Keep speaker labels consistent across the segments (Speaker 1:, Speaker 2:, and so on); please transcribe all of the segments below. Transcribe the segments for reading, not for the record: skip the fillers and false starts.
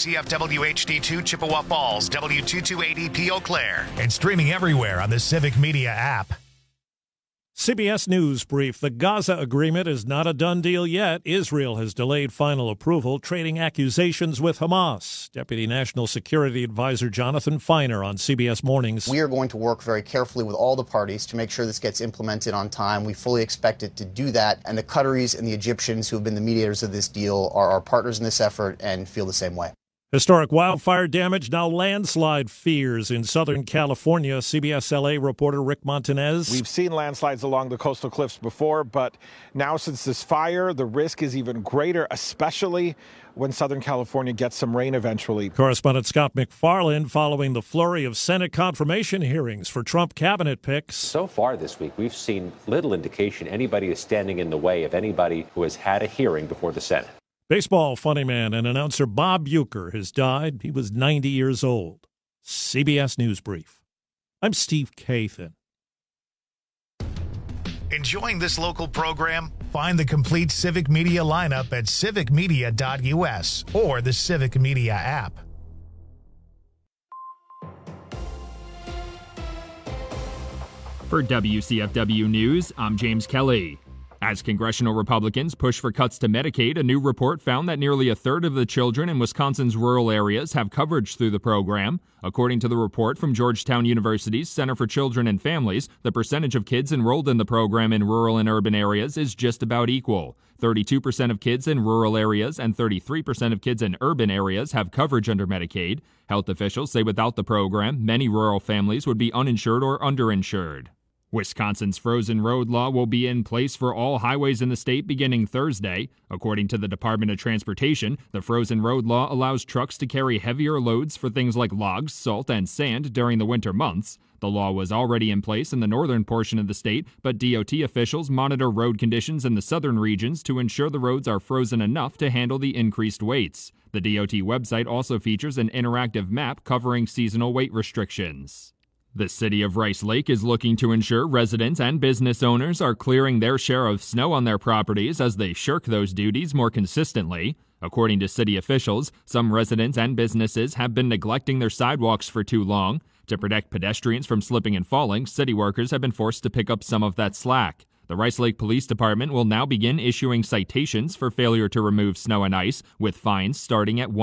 Speaker 1: WCFW HD2 Chippewa Falls, W228EP Eau Claire.
Speaker 2: And streaming everywhere on the Civic Media app.
Speaker 3: CBS News brief. The Gaza agreement is not a done deal yet. Israel has delayed final approval, trading accusations with Hamas. Deputy National Security Advisor Jonathan Feiner on CBS Mornings.
Speaker 4: We are going to work very carefully with all the parties to make sure this gets implemented on time. We fully expect it to do that. And the Qataris and the Egyptians, who have been the mediators of this deal, are our partners in this effort and feel the same way.
Speaker 3: Historic wildfire damage, now landslide fears in Southern California. CBS LA reporter Rick Montanez.
Speaker 5: We've seen landslides along the coastal cliffs before, but now since this fire, the risk is even greater, especially when Southern California gets some rain eventually.
Speaker 3: Correspondent Scott McFarland following the flurry of Senate confirmation hearings for Trump cabinet picks.
Speaker 6: So far this week, we've seen little indication anybody is standing in the way of anybody who has had a hearing before the Senate.
Speaker 3: Baseball funny man and announcer Bob Uecker has died. He was 90 years old. CBS News Brief. I'm Steve Kathan.
Speaker 2: Enjoying this local program? Find the complete Civic Media lineup at civicmedia.us or the Civic Media app.
Speaker 7: For WCFW News, I'm James Kelly. As congressional Republicans push for cuts to Medicaid, a new report found that nearly a third of the children in Wisconsin's rural areas have coverage through the program. According to the report from Georgetown University's Center for Children and Families, the percentage of kids enrolled in the program in rural and urban areas is just about equal. 32% of kids in rural areas and 33% of kids in urban areas have coverage under Medicaid. Health officials say without the program, many rural families would be uninsured or underinsured. Wisconsin's frozen road law will be in place for all highways in the state beginning Thursday. According to the Department of Transportation, the frozen road law allows trucks to carry heavier loads for things like logs, salt, and sand during the winter months. The law was already in place in the northern portion of the state, but DOT officials monitor road conditions in the southern regions to ensure the roads are frozen enough to handle the increased weights. The DOT website also features an interactive map covering seasonal weight restrictions. The city of Rice Lake is looking to ensure residents and business owners are clearing their share of snow on their properties as they shirk those duties more consistently. According to city officials, some residents and businesses have been neglecting their sidewalks for too long. To protect pedestrians from slipping and falling, city workers have been forced to pick up some of that slack. The Rice Lake Police Department will now begin issuing citations for failure to remove snow and ice, with fines starting at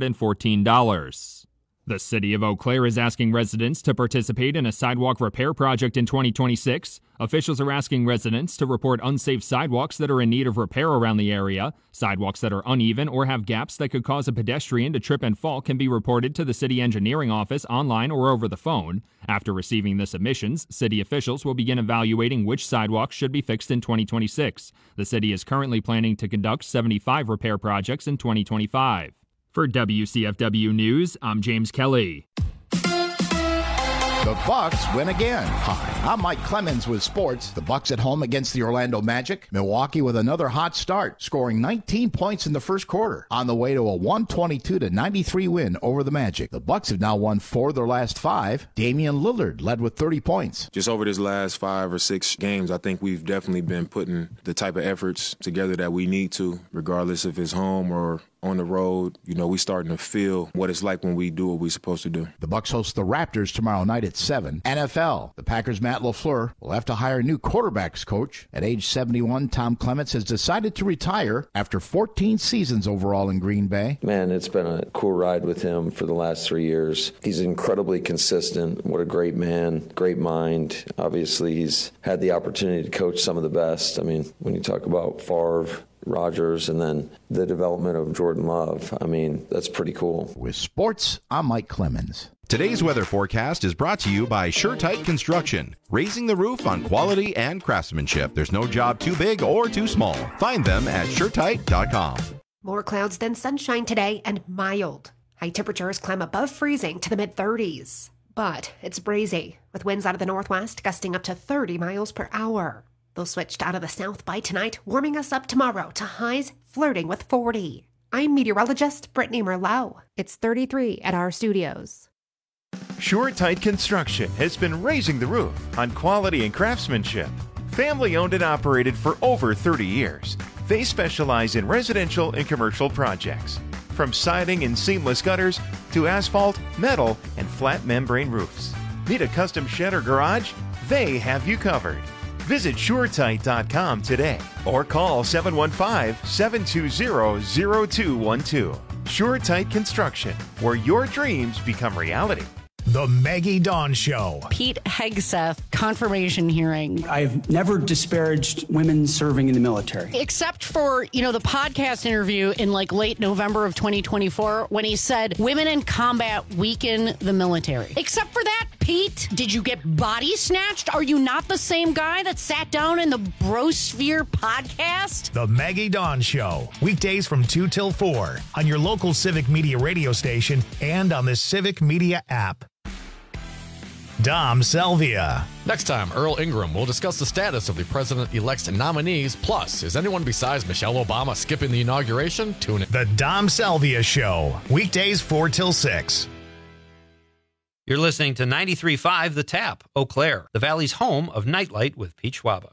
Speaker 7: $114. The city of Eau Claire is asking residents to participate in a sidewalk repair project in 2026. Officials are asking residents to report unsafe sidewalks that are in need of repair around the area. Sidewalks that are uneven or have gaps that could cause a pedestrian to trip and fall can be reported to the city engineering office online or over the phone. After receiving the submissions, city officials will begin evaluating which sidewalks should be fixed in 2026. The city is currently planning to conduct 75 repair projects in 2025. For WCFW News, I'm James Kelly.
Speaker 8: The Bucks win again. Hi, I'm Mike Clemens with sports. The Bucks at home against the Orlando Magic. Milwaukee with another hot start, scoring 19 points in the first quarter, on the way to a 122-93 win over the Magic. The Bucks have now won 4 of their last 5. Damian Lillard led with 30 points.
Speaker 9: Just over this last 5 or 6 games, I think we've definitely been putting the type of efforts together that we need to, regardless if it's home or on the road. You know, we starting to feel what it's like when we do what we're supposed to do.
Speaker 8: The Bucks host the Raptors tomorrow night at 7. NFL. The Packers' Matt LaFleur will have to hire a new quarterbacks coach. At age 71, Tom Clements has decided to retire after 14 seasons overall in Green Bay.
Speaker 10: Man, it's been a cool ride with him for the last 3 years. He's incredibly consistent. What a great man, great mind. Obviously, he's had the opportunity to coach some of the best. I mean, when you talk about Favre, Rodgers, and then the development of Jordan Love, I mean, that's pretty cool.
Speaker 8: With sports, I'm Mike Clemens.
Speaker 11: Today's weather forecast is brought to you by SureTight Construction, raising the roof on quality and craftsmanship. There's no job too big or too small. Find them at SureTight.com.
Speaker 12: More clouds than sunshine today and mild. High temperatures climb above freezing to the mid-30s. But it's breezy, with winds out of the northwest gusting up to 30 miles per hour. They'll switch out of the south by tonight, warming us up tomorrow to highs flirting with 40. I'm meteorologist Brittany Merlot. It's 33 at our studios.
Speaker 13: SureTight Construction has been raising the roof on quality and craftsmanship. Family owned and operated for over 30 years. They specialize in residential and commercial projects. From siding and seamless gutters to asphalt, metal, and flat membrane roofs. Need a custom shed or garage? They have you covered. Visit SureTight.com today or call 715-720-0212. SureTight Construction, where your dreams become reality.
Speaker 2: The Maggie Dawn Show.
Speaker 14: Pete Hegseth confirmation hearing.
Speaker 15: I've never disparaged women serving in the military.
Speaker 14: Except for, the podcast interview in late November of 2024 when he said women in combat weaken the military. Except for that, Pete, did you get body snatched? Are you not the same guy that sat down in the Brosphere podcast?
Speaker 2: The Maggie Dawn Show. Weekdays from 2 till 4 on your local Civic Media radio station and on the Civic Media app. Dom Salvia.
Speaker 16: Next time, Earl Ingram will discuss the status of the president-elect's nominees. Plus, is anyone besides Michelle Obama skipping the inauguration? Tune in.
Speaker 2: The Dom Salvia Show. Weekdays 4 till 6.
Speaker 17: You're listening to 93.5 The Tap, Eau Claire, the Valley's home of Nightlight with Pete Schwaba.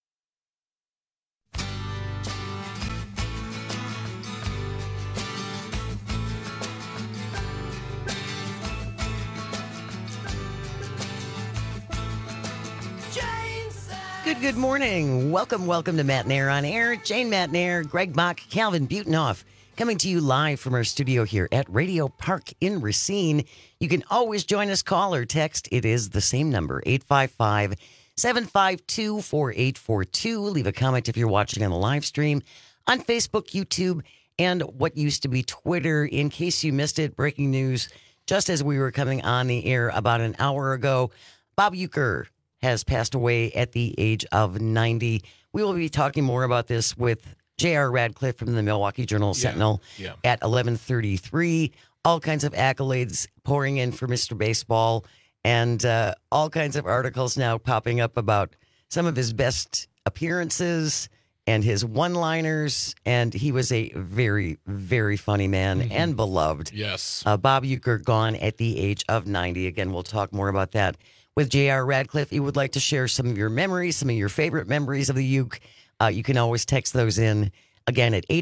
Speaker 18: Good morning. Welcome to Matt Nair on Air. Jane Matt Nair, Greg Mock, Calvin Butenhoff, coming to you live from our studio here at Radio Park in Racine. You can always join us, call or text. It is the same number, 855-752-4842. Leave a comment if you're watching on the live stream on Facebook, YouTube, and what used to be Twitter. In case you missed it, breaking news, just as we were coming on the air about an hour ago, Bob Uecker has passed away at the age of 90. We will be talking more about this with J.R. Radcliffe from the Milwaukee Journal-Sentinel at 11:33. All kinds of accolades pouring in for Mr. Baseball, and all kinds of articles now popping up about some of his best appearances and his one-liners. And he was a very, very funny man and beloved.
Speaker 19: Yes.
Speaker 18: Bob Uecker gone at the age of 90. Again, we'll talk more about that with J.R. Radcliffe. You would like to share some of your memories, some of your favorite memories of the Uke. You can always text those in, again, at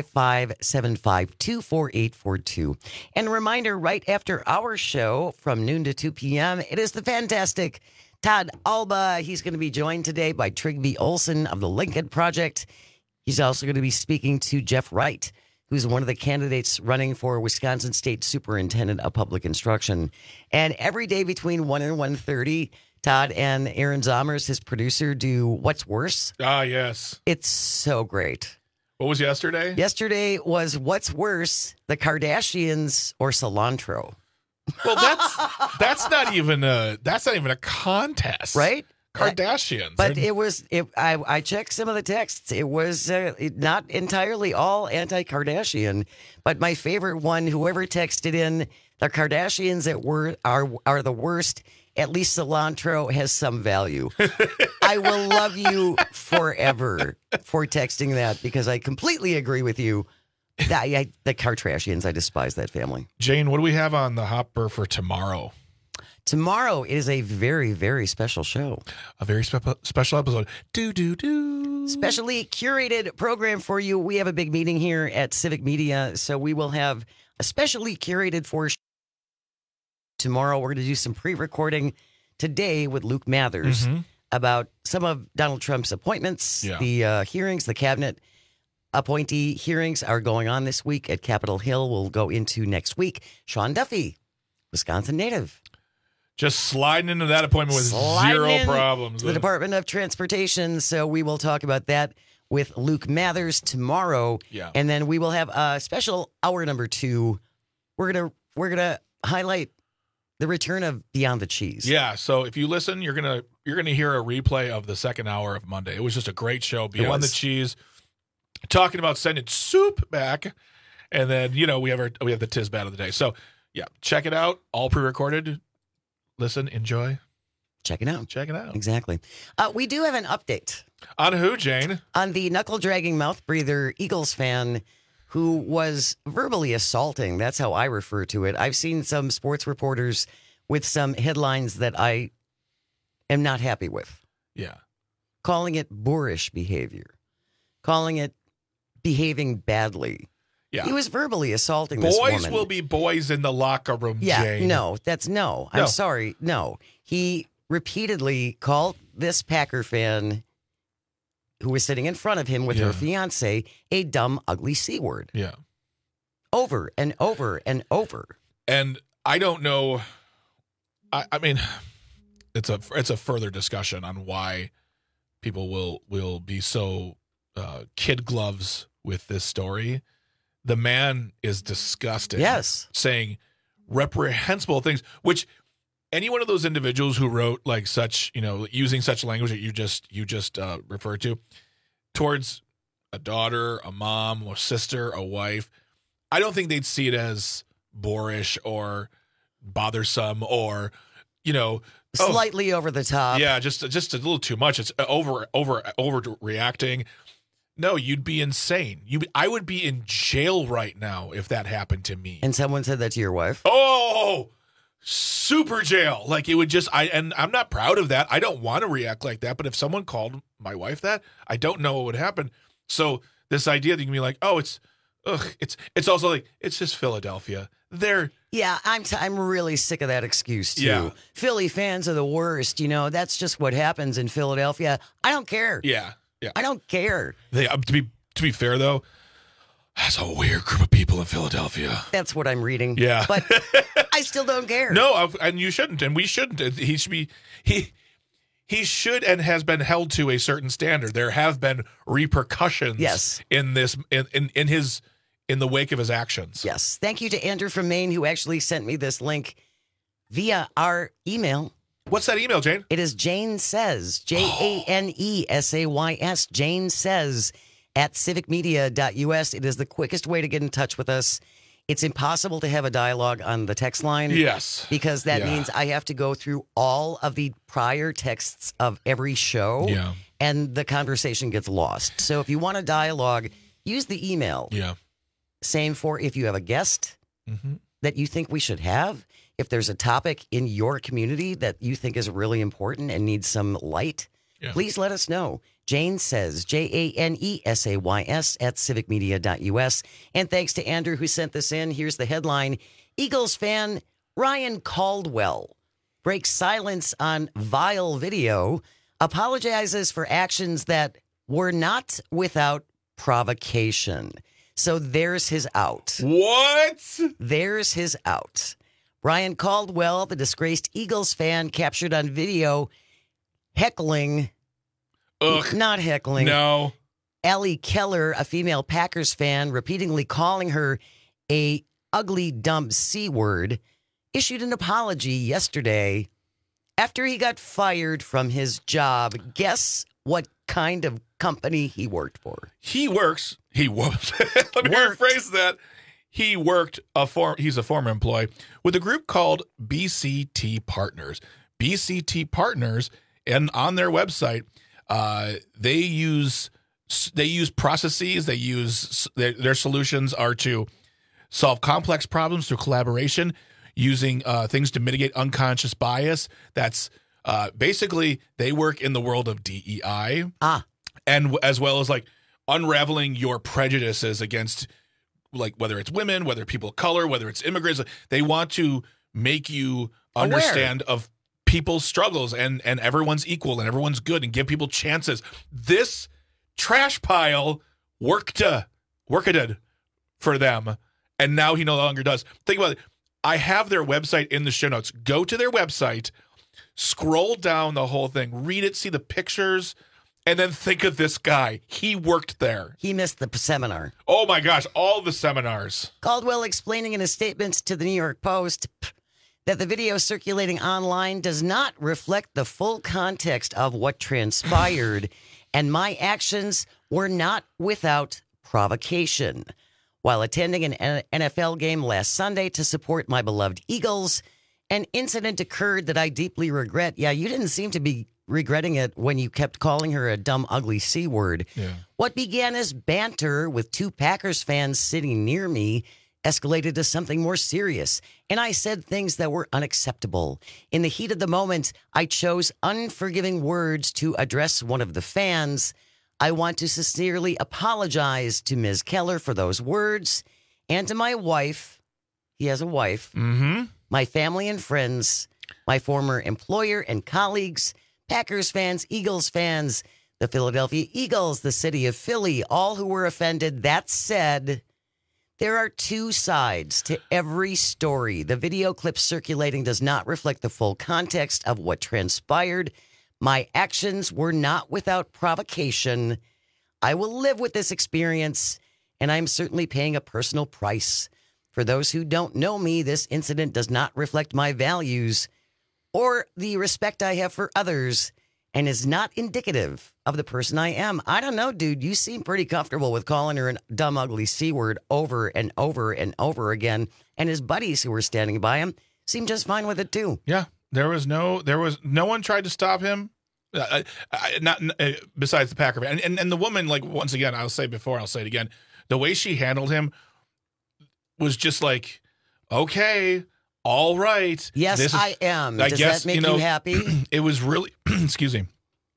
Speaker 18: 855-752-4842. And a reminder, right after our show from noon to 2 p.m., it is the fantastic Todd Alba. He's going to be joined today by Trygve Olsen of the Lincoln Project. He's also going to be speaking to Jeff Wright, who's one of the candidates running for Wisconsin State Superintendent of Public Instruction. And every day between 1 and 1:30, Todd and Aaron Zomers, his producer, do What's Worse.
Speaker 19: Ah, yes.
Speaker 18: It's so great.
Speaker 19: What was yesterday?
Speaker 18: Yesterday was What's Worse, the Kardashians or cilantro.
Speaker 19: Well, that's not even a contest,
Speaker 18: right?
Speaker 19: Kardashians.
Speaker 18: But I checked some of the texts. It was not entirely all anti-Kardashian, but my favorite one, whoever texted in, the Kardashians are the worst. At least cilantro has some value. I will love you forever for texting that, because I completely agree with you. The Kardashians, I despise that family.
Speaker 19: Jane, what do we have on the hopper for tomorrow?
Speaker 18: Tomorrow is a very, very special show.
Speaker 19: A very special episode.
Speaker 18: Specially curated program for you. We have a big meeting here at Civic Media, so we will have a specially curated for tomorrow. We're going to do some pre-recording today with Luke Mathers about some of Donald Trump's appointments, the hearings, the cabinet appointee hearings are going on this week at Capitol Hill. We'll go into next week. Sean Duffy, Wisconsin native.
Speaker 19: Just sliding into that appointment with zero problems.
Speaker 18: The Department of Transportation. So we will talk about that with Luke Mathers tomorrow.
Speaker 19: Yeah.
Speaker 18: And then we will have a special hour number 2. We're gonna highlight the return of Beyond the Cheese.
Speaker 19: Yeah. So if you listen, you're gonna hear a replay of the second hour of Monday. It was just a great show. Beyond the Cheese, talking about sending soup back, and then we have the Tisbat of the day. So yeah, check it out. All pre-recorded. Listen, enjoy.
Speaker 18: Check it out.
Speaker 19: Check it out.
Speaker 18: Exactly. We do have an update.
Speaker 19: On who, Jane?
Speaker 18: On the knuckle-dragging mouth breather Eagles fan who was verbally assaulting. That's how I refer to it. I've seen some sports reporters with some headlines that I am not happy with.
Speaker 19: Yeah.
Speaker 18: Calling it boorish behavior. Calling it behaving badly.
Speaker 19: Yeah.
Speaker 14: He was verbally assaulting this woman.
Speaker 19: Boys will be boys in the locker room,
Speaker 14: Yeah,
Speaker 19: Jane.
Speaker 14: no. I'm sorry. No. He repeatedly called this Packer fan who was sitting in front of him with her fiance a dumb, ugly C word.
Speaker 19: Yeah.
Speaker 14: Over and over and over.
Speaker 19: And I don't know. I mean, it's a further discussion on why people will be so kid gloves with this story. The man is disgusting.
Speaker 14: Yes.
Speaker 19: Saying reprehensible things, which any one of those individuals who wrote like such, using such language that you just referred to towards a daughter, a mom, a sister, a wife, I don't think they'd see it as boorish or bothersome or,
Speaker 14: slightly over the top.
Speaker 19: Yeah, just a little too much. It's overreacting. No, you'd be insane. I would be in jail right now if that happened to me.
Speaker 14: And someone said that to your wife?
Speaker 19: Oh, super jail. Like it would and I'm not proud of that. I don't want to react like that. But if someone called my wife that, I don't know what would happen. So this idea that you can be like, oh, it's also like, it's just Philadelphia.
Speaker 14: Yeah, I'm really sick of that excuse too.
Speaker 19: Yeah.
Speaker 14: Philly fans are the worst. That's just what happens in Philadelphia. I don't care.
Speaker 19: Yeah.
Speaker 14: I don't care.
Speaker 19: To be fair though, that's a weird group of people in Philadelphia.
Speaker 14: That's what I'm reading.
Speaker 19: Yeah.
Speaker 14: But I still don't care.
Speaker 19: No, and you shouldn't, and we shouldn't. He should be he should and has been held to a certain standard. There have been repercussions in this in the wake of his actions.
Speaker 14: Yes. Thank you to Andrew from Maine who actually sent me this link via our email.
Speaker 19: What's that email, Jane?
Speaker 14: It is Jane Says, JaneSays, Jane Says at civicmedia.us. It is the quickest way to get in touch with us. It's impossible to have a dialogue on the text line.
Speaker 19: Yes.
Speaker 14: Because that means I have to go through all of the prior texts of every show.
Speaker 19: Yeah.
Speaker 14: And the conversation gets lost. So if you want a dialogue, use the email.
Speaker 19: Yeah.
Speaker 14: Same for if you have a guest that you think we should have. If there's a topic in your community that you think is really important and needs some light, please let us know. Jane Says, JaneSays at civicmedia.us. And thanks to Andrew who sent this in. Here's the headline. Eagles fan Ryan Caldwell breaks silence on vile video, apologizes for actions that were not without provocation. So there's his out.
Speaker 19: What?
Speaker 14: There's his out. Ryan Caldwell, the disgraced Eagles fan, captured on video heckling. Not heckling.
Speaker 19: No.
Speaker 14: Allie Keller, a female Packers fan, repeatedly calling her a ugly, dumb C word, issued an apology yesterday after he got fired from his job. Guess what kind of company he worked for?
Speaker 19: Let me rephrase that. He worked he's a former employee with a group called BCT Partners. BCT Partners, and on their website, they use processes. Their solutions are to solve complex problems through collaboration, using things to mitigate unconscious bias. That's basically they work in the world of DEI, and as well as like unraveling your prejudices against, like, whether it's women, whether people of color, whether it's immigrants. They want to make you understand of people's struggles and everyone's equal and everyone's good and give people chances. This trash pile worked for them, and now he no longer does. Think about it. I have their website in the show notes. Go to their website, scroll down the whole thing, read it, see the pictures, and then think of this guy. He worked there.
Speaker 14: He missed the seminar.
Speaker 19: Oh, my gosh. All the seminars.
Speaker 14: Caldwell explaining in a statement to the New York Post that the video circulating online does not reflect the full context of what transpired, and my actions were not without provocation. While attending an NFL game last Sunday to support my beloved Eagles, an incident occurred that I deeply regret. Yeah, you didn't seem to be regretting it when you kept calling her a dumb, ugly C word.
Speaker 19: Yeah.
Speaker 14: What began as banter with two Packers fans sitting near me escalated to something more serious, and I said things that were unacceptable. In the heat of the moment, I chose unforgiving words to address one of the fans. I want to sincerely apologize to Ms. Keller for those words.
Speaker 18: and to my wife. He has a wife.
Speaker 19: Mm-hmm.
Speaker 18: My family and friends, my former employer and colleagues, Packers fans, Eagles fans, the Philadelphia Eagles, the city of Philly, all who were offended. That said, there are two sides to every story. The video clip circulating does not reflect the full context of what transpired. My actions were not without provocation. I will live with this experience, and I'm certainly paying a personal price. For those who don't know me, this incident does not reflect my values or the respect I have for others, and is not indicative of the person I am. I don't know, dude. You seem pretty comfortable with calling her a dumb, ugly C word over and over and over again. And his buddies who were standing by him seemed just fine with it too.
Speaker 19: Yeah, there was no one tried to stop him. Besides the Packer fan. And the woman, like, once again, I'll say before, I'll say it again. The way she handled him was just like, okay, all right.
Speaker 18: Yes, I am. Does that make you happy?
Speaker 19: It was really, excuse me.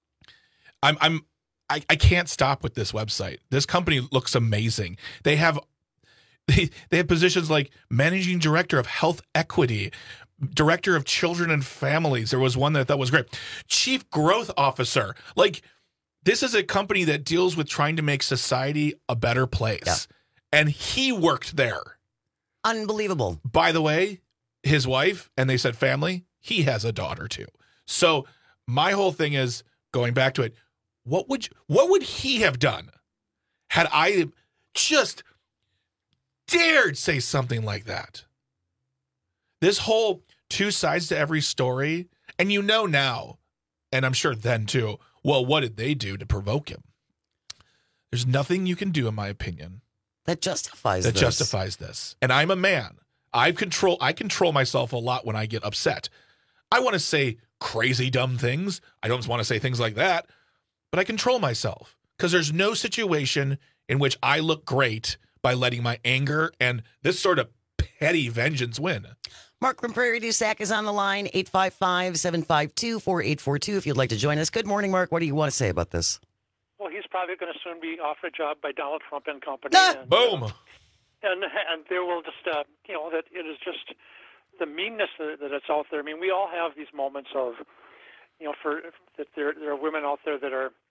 Speaker 19: I can't stop with this website. This company looks amazing. They have positions like managing director of health equity, director of children and families. There was one that I thought was great. Chief growth officer. Like, this is a company that deals with trying to make society a better place. Yeah. And he worked there.
Speaker 18: Unbelievable.
Speaker 19: By the way, his wife, and they said family, he has a daughter too. So my whole thing is, going back to it, what would he have done had I just dared say something like that? This whole two sides to every story, and you know now, and I'm sure then too, well, what did they do to provoke him? There's nothing you can do, in my opinion,
Speaker 18: that justifies
Speaker 19: this. And I'm a man. I control myself a lot when I get upset. I want to say crazy, dumb things. I don't want to say things like that, but I control myself because there's no situation in which I look great by letting my anger and this sort of petty vengeance win.
Speaker 18: Mark from Prairie du Sac is on the line, 855-752-4842 if you'd like to join us. Good morning, Mark. What do you want to say about this?
Speaker 20: Well, he's probably going to soon be offered a job by Donald Trump and company. And,
Speaker 19: boom.
Speaker 20: And there will just, that it is just the meanness that it's out there. I mean, we all have these moments of, that there are women out there that are,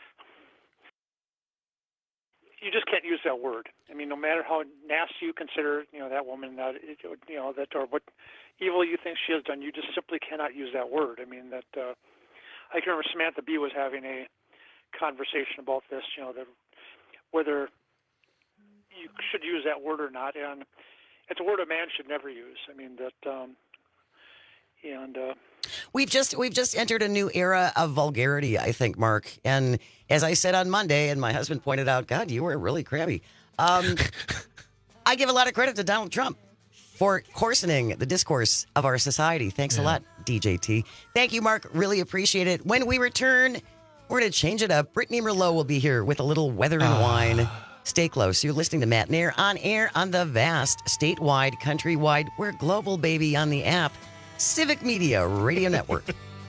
Speaker 20: you just can't use that word. I mean, no matter how nasty you consider, that woman, that or what evil you think she has done, you just simply cannot use that word. I mean, I can remember Samantha Bee was having a conversation about this, that whether you should use that word or not, and it's a word a man should never use. I mean that,
Speaker 18: we've just entered a new era of vulgarity, I think, Mark. And as I said on Monday, and my husband pointed out, God, you were really crabby. I give a lot of credit to Donald Trump for coarsening the discourse of our society. Thanks a lot, DJT. Thank you, Mark. Really appreciate it. When we return, we're going to change it up. Brittany Merlot will be here with a little weather and wine. Stay close. You're listening to Matt and Air on the vast, statewide, countrywide, we're global, baby, on the app, Civic Media Radio Network.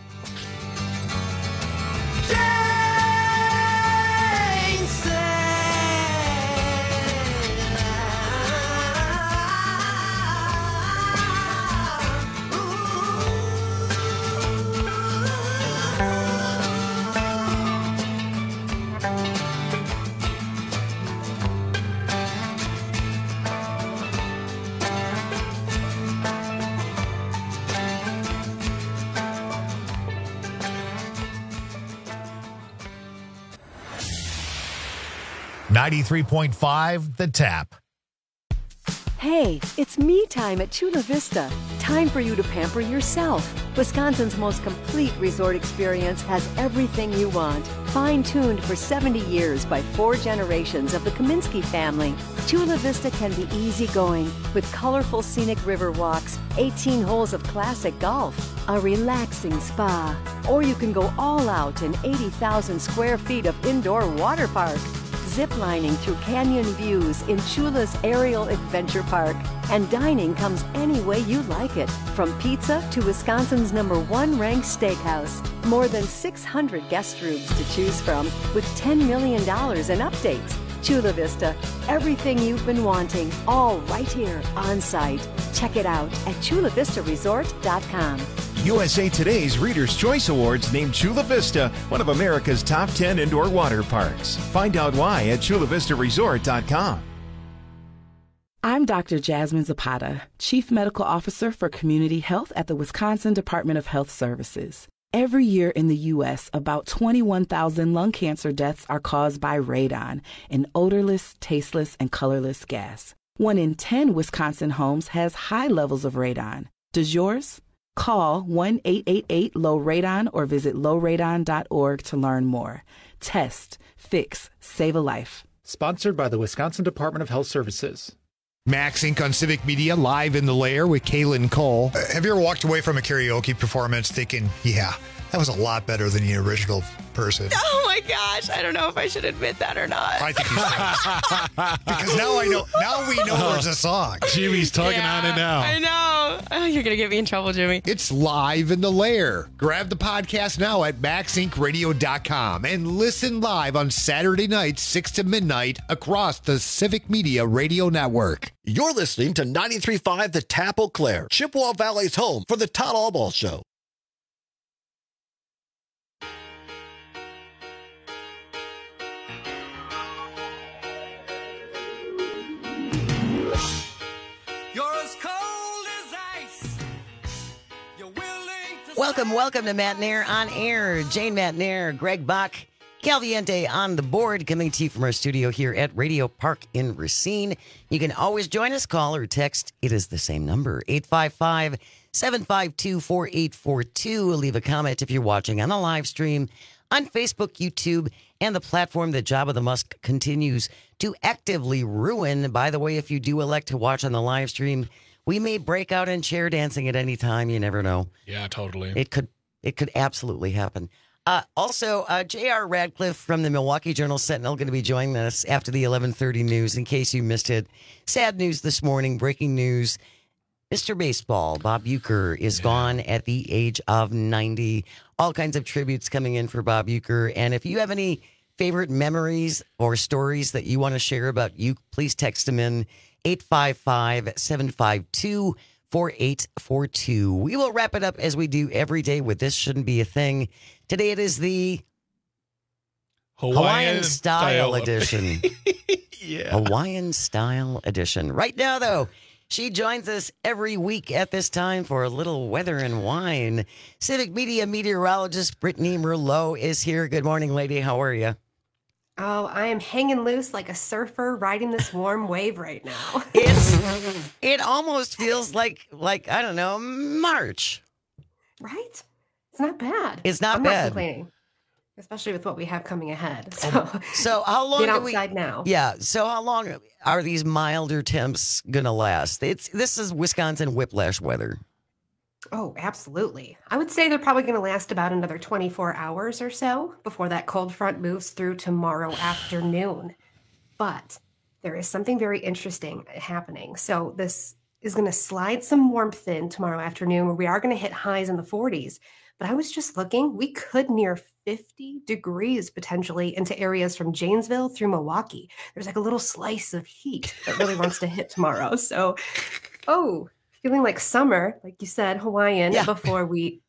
Speaker 2: .5 The Tap.
Speaker 21: Hey, it's me time at Chula Vista. Time for you to pamper yourself. Wisconsin's most complete resort experience has everything you want. Fine-tuned for 70 years by 4 generations of the Kaminsky family, Chula Vista can be easygoing with colorful scenic river walks, 18 holes of classic golf, a relaxing spa, or you can go all out in 80,000 square feet of indoor water park. Ziplining through canyon views in Chula's Aerial Adventure Park. And dining comes any way you like it, from pizza to Wisconsin's #1 ranked steakhouse. More than 600 guest rooms to choose from, with $10 million in updates. Chula Vista, everything you've been wanting, all right here on site. Check it out at chulavistaresort.com.
Speaker 13: USA Today's Reader's Choice Awards named Chula Vista one of America's top 10 indoor water parks. Find out why at chulavistaresort.com.
Speaker 1: I'm Dr. Jasmine Zapata, Chief Medical Officer for Community Health at the Wisconsin Department of Health Services. Every year in the U.S., about 21,000 lung cancer deaths are caused by radon, an odorless, tasteless, and colorless gas. 1 in 10 Wisconsin homes has high levels of radon. Does yours? Call 1-888-LOW-RADON or visit lowradon.org to learn more. Test, fix, save a life.
Speaker 22: Sponsored by the Wisconsin Department of Health Services.
Speaker 23: Max Inc. on Civic Media, live in the lair with Kaylin Cole. Have you ever walked away from a karaoke performance thinking, yeah, that was a lot better than the original person?
Speaker 24: Oh my gosh, I don't know if I should admit that or not.
Speaker 23: I think you should. Because now we know there's a song.
Speaker 22: Jimmy's talking on it now.
Speaker 24: I know. Oh, you're going to get me in trouble, Jimmy.
Speaker 23: It's live in the lair. Grab the podcast now at maxincradio.com and listen live on Saturday nights, 6 to midnight, across the Civic Media Radio Network.
Speaker 25: You're listening to 93.5 The Tap Eau Claire, Chippewa Valley's home for the Todd Albaugh Show.
Speaker 18: Welcome to Matt Nair on Air. Jane Matt Nair, Greg Bach, Calviente on the board, coming to you from our studio here at Radio Park in Racine. You can always join us, call or text. It is the same number, 855-752-4842. Leave a comment if you're watching on the live stream on Facebook, YouTube, and the platform that Jabba the Musk continues to actively ruin. By the way, if you do elect to watch on the live stream, we may break out in chair dancing at any time. You never know.
Speaker 19: Yeah, totally.
Speaker 18: It could absolutely happen. Also, J.R. Radcliffe from the Milwaukee Journal-Sentinel going to be joining us after the 11:30 news, in case you missed it. Sad news this morning, breaking news. Mr. Baseball, Bob Uecker, is gone at the age of 90. All kinds of tributes coming in for Bob Uecker. And if you have any favorite memories or stories that you want to share about Uecker, please text them in. 855-752-4842. We will wrap it up as we do every day with This Shouldn't Be a Thing. Today it is the Hawaiian Style Edition.
Speaker 19: Yeah.
Speaker 18: Hawaiian Style Edition. Right now, though, she joins us every week at this time for a little weather and wine. Civic Media meteorologist Brittany Merlot is here. Good morning, lady. How are you?
Speaker 12: Oh, I am hanging loose like a surfer riding this warm wave right now.
Speaker 18: It almost feels like I don't know, March.
Speaker 12: Right? It's not bad.
Speaker 18: It's not
Speaker 12: I'm
Speaker 18: bad.
Speaker 12: Not complaining, especially with what we have coming ahead.
Speaker 18: So how long
Speaker 12: get
Speaker 18: do we
Speaker 12: outside now?
Speaker 18: Yeah. So how long are these milder temps gonna last? This is Wisconsin whiplash weather.
Speaker 12: Oh, absolutely. I would say they're probably going to last about another 24 hours or so before that cold front moves through tomorrow afternoon. But there is something very interesting happening. So this is going to slide some warmth in tomorrow afternoon, where we are going to hit highs in the 40s. But I was just looking, we could near 50 degrees potentially into areas from Janesville through Milwaukee. There's like a little slice of heat that really wants to hit tomorrow. So, feeling like summer, like you said, Hawaiian, before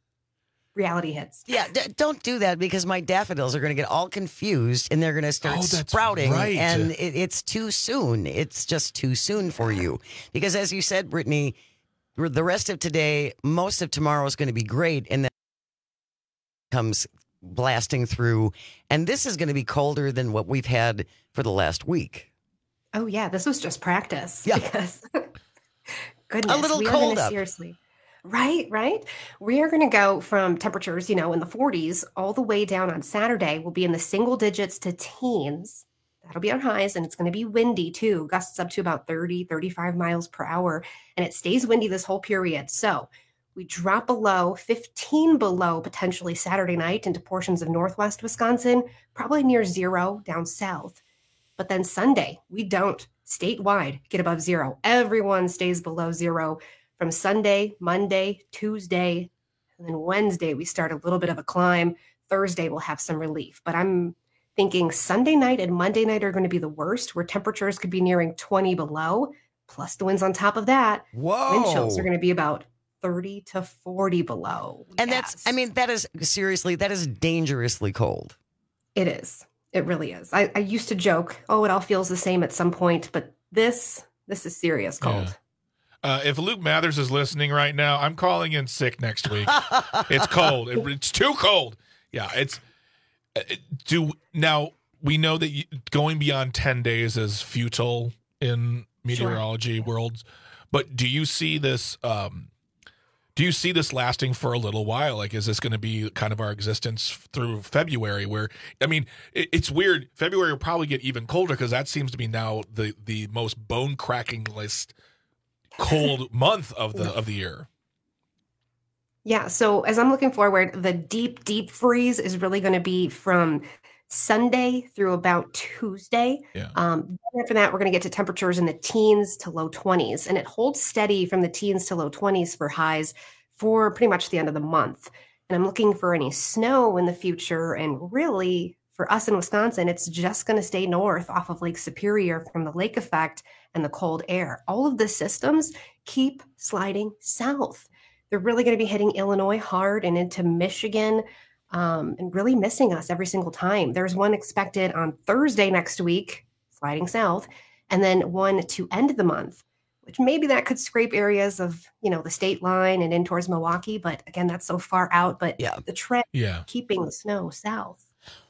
Speaker 12: reality hits.
Speaker 18: Yeah, don't do that, because my daffodils are going to get all confused and they're going to start sprouting.
Speaker 19: Right.
Speaker 18: And it's too soon. It's just too soon for you. Because as you said, Brittany, the rest of today, most of tomorrow is going to be great. And then comes blasting through. And this is going to be colder than what we've had for the last week.
Speaker 12: Oh, yeah. This was just practice.
Speaker 18: Yeah.
Speaker 12: Because... Goodness,
Speaker 18: a little
Speaker 12: we
Speaker 18: cold
Speaker 12: are
Speaker 18: up.
Speaker 12: Seriously. Right. We are going to go from temperatures, in the 40s all the way down on Saturday. We'll be in the single digits to teens. That'll be on highs, and it's going to be windy too. Gusts up to about 30, 35 miles per hour, and it stays windy this whole period. So we drop below 15 below potentially Saturday night into portions of northwest Wisconsin, probably near zero down south. But then Sunday, we don't statewide get above zero. Everyone stays below zero from Sunday, Monday, Tuesday, and then Wednesday we start a little bit of a climb. Thursday we'll have some relief. But I'm thinking Sunday night and Monday night are going to be the worst, where temperatures could be nearing 20 below, plus the winds on top of that.
Speaker 18: Whoa.
Speaker 12: Wind chills are going to be about 30 to 40 below.
Speaker 18: And that is dangerously cold.
Speaker 12: It is. It really is. I used to joke, it all feels the same at some point, but this is serious cold.
Speaker 19: Yeah. If Luke Mathers is listening right now, I'm calling in sick next week. It's cold. It's too cold. Yeah, now we know that going beyond 10 days is futile in meteorology worlds, but do you see this? Do you see this lasting for a little while? Like, is this going to be kind of our existence through February? Where, I mean, it's weird. February will probably get even colder because that seems to be now the most bone crackingest cold month of the year.
Speaker 12: Yeah. So as I'm looking forward, the deep freeze is really going to be from Sunday through about Tuesday.
Speaker 19: Yeah.
Speaker 12: After that, we're going to get to temperatures in the teens to low 20s, and it holds steady from the teens to low 20s for highs for pretty much the end of the month. And I'm looking for any snow in the future. And really, for us in Wisconsin, it's just going to stay north off of Lake Superior from the lake effect and the cold air. All of the systems keep sliding south. They're really going to be hitting Illinois hard and into Michigan, and really missing us every single time. There's one expected on Thursday next week, sliding south, and then one to end the month, which maybe that could scrape areas of, the state line and in towards Milwaukee. But again, that's so far out. But the trend, keeping the snow south.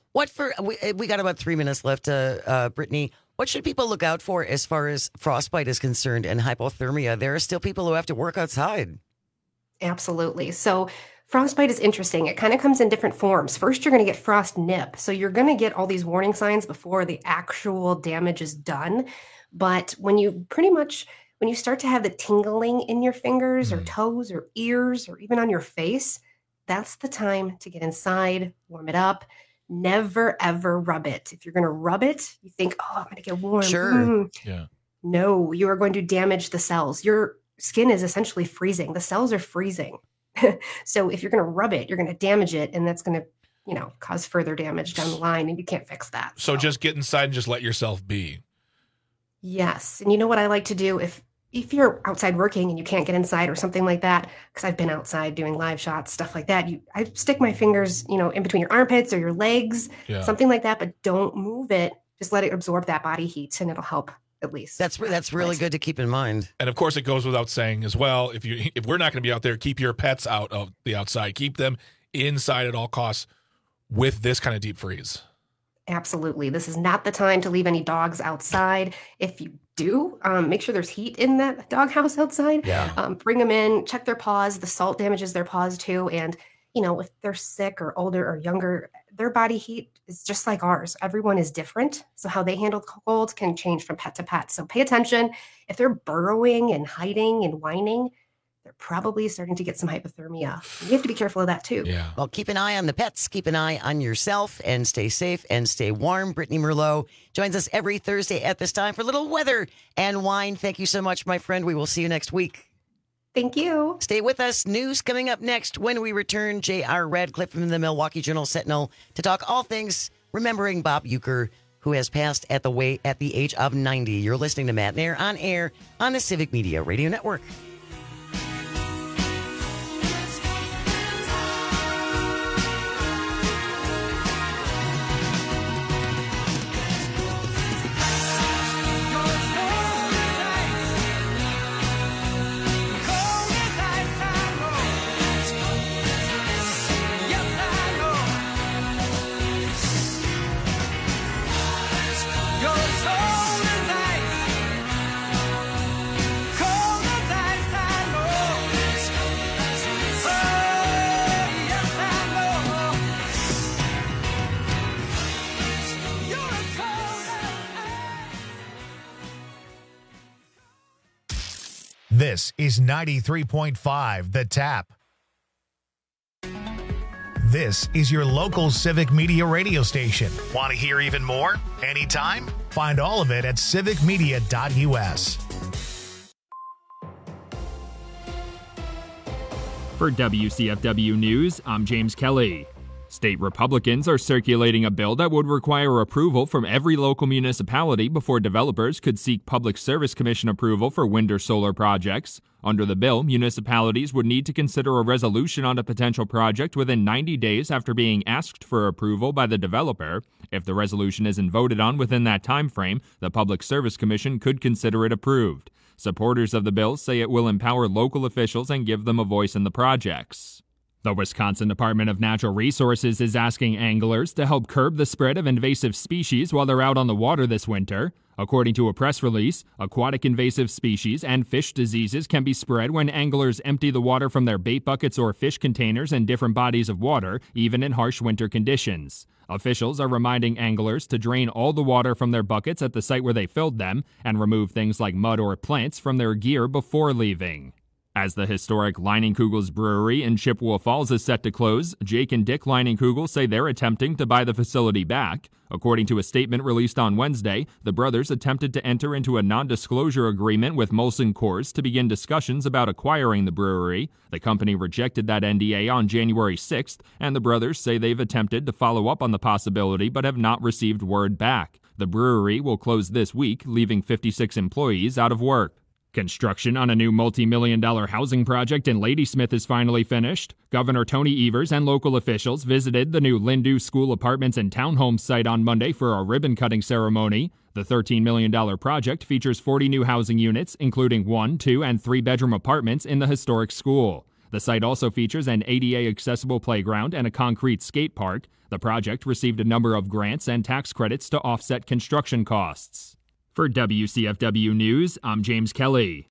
Speaker 18: We got about 3 minutes left, Brittany. What should people look out for as far as frostbite is concerned and hypothermia? There are still people who have to work outside.
Speaker 12: Absolutely. So frostbite is interesting. It kind of comes in different forms. First, you're going to get frost nip. So you're going to get all these warning signs before the actual damage is done. But when you start to have the tingling in your fingers or toes or ears or even on your face, that's the time to get inside, warm it up. Never, ever rub it. If you're going to rub it, you think, I'm going to get warm.
Speaker 18: Sure.
Speaker 19: Yeah.
Speaker 12: No, you are going to damage the cells. Your skin is essentially freezing. The cells are freezing. So if you're going to rub it, you're going to damage it, and that's going to, cause further damage down the line, and you can't fix that.
Speaker 19: So just get inside and just let yourself be.
Speaker 12: Yes. And you know what I like to do if you're outside working and you can't get inside or something like that, because I've been outside doing live shots, stuff like that. I stick my fingers, in between your armpits or your legs, something like that, but don't move it. Just let it absorb that body heat, and it'll help. At least
Speaker 18: that's really good to keep in mind.
Speaker 19: And of course, it goes without saying as well. If we're not going to be out there, keep your pets out of the outside. Keep them inside at all costs with this kind of deep freeze.
Speaker 12: Absolutely, this is not the time to leave any dogs outside. If you do, make sure there's heat in that doghouse outside.
Speaker 18: Yeah.
Speaker 12: Bring them in. Check their paws. The salt damages their paws too, and if they're sick or older or younger, their body heat is just like ours. Everyone is different. So how they handle cold can change from pet to pet. So pay attention. If they're burrowing and hiding and whining, they're probably starting to get some hypothermia. You have to be careful of that too.
Speaker 19: Yeah.
Speaker 18: Well, keep an eye on the pets. Keep an eye on yourself, and stay safe and stay warm. Brittany Merlot joins us every Thursday at this time for a little weather and wine. Thank you so much, my friend. We will see you next week.
Speaker 12: Thank you.
Speaker 18: Stay with us. News coming up next when we return. J.R. Radcliffe from the Milwaukee Journal-Sentinel to talk all things remembering Bob Uecker, who has passed at the age of 90. You're listening to Matt and Air on the Civic Media Radio Network.
Speaker 2: This is 93.5 The Tap. This is your local Civic Media radio station. Want to hear even more? Anytime? Find all of it at civicmedia.us.
Speaker 3: For WCFW News, I'm James Kelly. State Republicans are circulating a bill that would require approval from every local municipality before developers could seek Public Service Commission approval for wind or solar projects. Under the bill, municipalities would need to consider a resolution on a potential project within 90 days after being asked for approval by the developer. If the resolution isn't voted on within that time frame, the Public Service Commission could consider it approved. Supporters of the bill say it will empower local officials and give them a voice in the projects. The Wisconsin Department of Natural Resources is asking anglers to help curb the spread of invasive species while they're out on the water this winter. According to a press release, aquatic invasive species and fish diseases can be spread when anglers empty the water from their bait buckets or fish containers in different bodies of water, even in harsh winter conditions. Officials are reminding anglers to drain all the water from their buckets at the site where they filled them and remove things like mud or plants from their gear before leaving. As the historic Leinenkugel's brewery in Chippewa Falls is set to close, Jake and Dick Leinenkugel say they're attempting to buy the facility back. According to a statement released on Wednesday, the brothers attempted to enter into a non-disclosure agreement with Molson Coors to begin discussions about acquiring the brewery. The company rejected that NDA on January 6th, and the brothers say they've attempted to follow up on the possibility but have not received word back. The brewery will close this week, leaving 56 employees out of work. Construction on a new multi-million-dollar housing project in Ladysmith is finally finished. Governor Tony Evers and local officials visited the new Lindu School Apartments and Townhomes site on Monday for a ribbon-cutting ceremony. The $13 million project features 40 new housing units, including 1-, 2-, and 3-bedroom apartments in the historic school. The site also features an ADA-accessible playground and a concrete skate park. The project received a number of grants and tax credits to offset construction costs. For WCFW News, I'm James Kelly.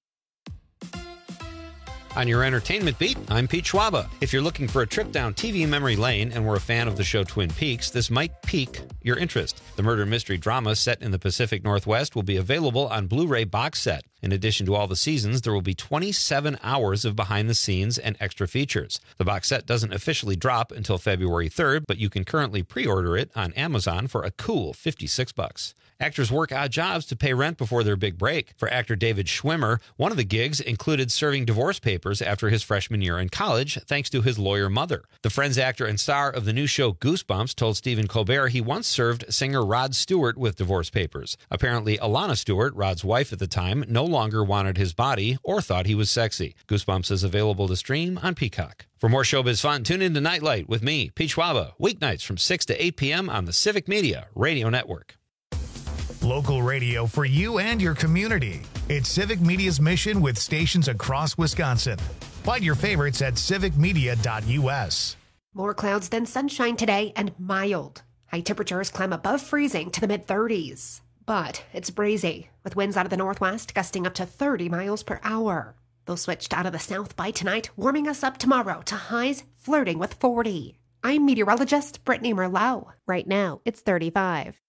Speaker 17: On your entertainment beat, I'm Pete Schwaba. If you're looking for a trip down TV memory lane and were a fan of the show Twin Peaks, this might pique your interest. The murder mystery drama set in the Pacific Northwest will be available on Blu-ray box set. In addition to all the seasons, there will be 27 hours of behind-the-scenes and extra features. The box set doesn't officially drop until February 3rd, but you can currently pre-order it on Amazon for a cool $56. Actors work odd jobs to pay rent before their big break. For actor David Schwimmer, one of the gigs included serving divorce papers after his freshman year in college, thanks to his lawyer mother. The Friends actor and star of the new show Goosebumps told Stephen Colbert he once served singer Rod Stewart with divorce papers. Apparently, Alana Stewart, Rod's wife at the time, no longer wanted his body or thought he was sexy. Goosebumps is available to stream on Peacock. For more showbiz fun, tune in to Nightlight with me, Pete Schwaba, weeknights from 6 to 8 p.m. on the Civic Media Radio Network.
Speaker 2: Local radio for you and your community. It's Civic Media's mission with stations across Wisconsin. Find your favorites at civicmedia.us.
Speaker 12: More clouds than sunshine today and mild. High temperatures climb above freezing to the mid-30s. But it's breezy, with winds out of the northwest gusting up to 30 miles per hour. They'll switch out of the south by tonight, warming us up tomorrow to highs flirting with 40. I'm meteorologist Brittany Merlot. Right now, it's 35.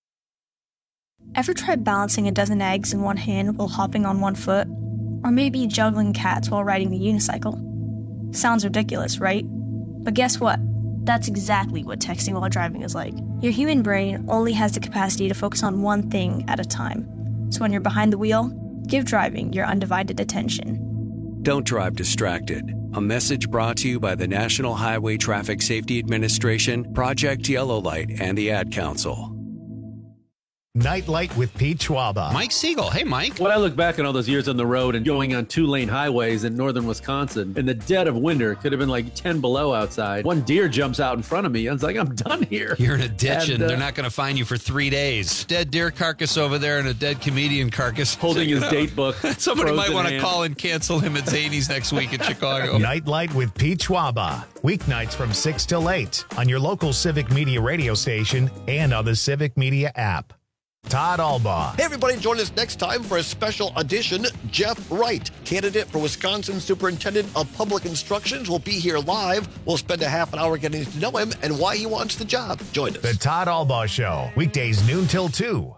Speaker 4: Ever tried balancing a dozen eggs in one hand while hopping on one foot? Or maybe juggling cats while riding the unicycle? Sounds ridiculous, right? But guess what? That's exactly what texting while driving is like. Your human brain only has the capacity to focus on one thing at a time. So when you're behind the wheel, give driving your undivided attention.
Speaker 5: Don't drive distracted. A message brought to you by the National Highway Traffic Safety Administration, Project Yellow Light, and the Ad Council.
Speaker 2: Nightlight with Pete Schwaba.
Speaker 17: Mike Siegel. Hey, Mike.
Speaker 6: When I look back on all those years on the road and going on 2-lane highways in northern Wisconsin, in the dead of winter, it could have been like 10 below outside. One deer jumps out in front of me. I was like, I'm done here.
Speaker 17: You're in a ditch and they're not going to find you for 3 days. Dead deer carcass over there and a dead comedian carcass.
Speaker 6: Holding his date book.
Speaker 17: Somebody might want to call and cancel him at Zany's next week in Chicago.
Speaker 2: Nightlight with Pete Schwaba. Weeknights from 6 till 8 on your local Civic Media radio station and on the Civic Media app. Todd Albaugh.
Speaker 25: Hey, everybody, join us next time for a special edition. Jeff Wright, candidate for Wisconsin Superintendent of Public Instructions, will be here live. We'll spend a half an hour getting to know him and why he wants the job. Join us.
Speaker 2: The Todd Albaugh Show, weekdays noon till 2.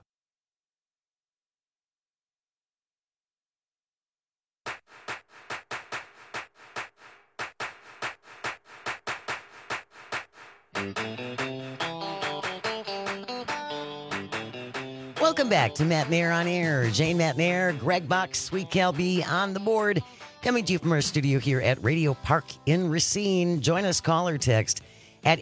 Speaker 18: Welcome back to Matt Mayer on Air. Jane Matt Mayer, Greg Box, Sweet Cal B on the board. Coming to you from our studio here at Radio Park in Racine. Join us, call or text at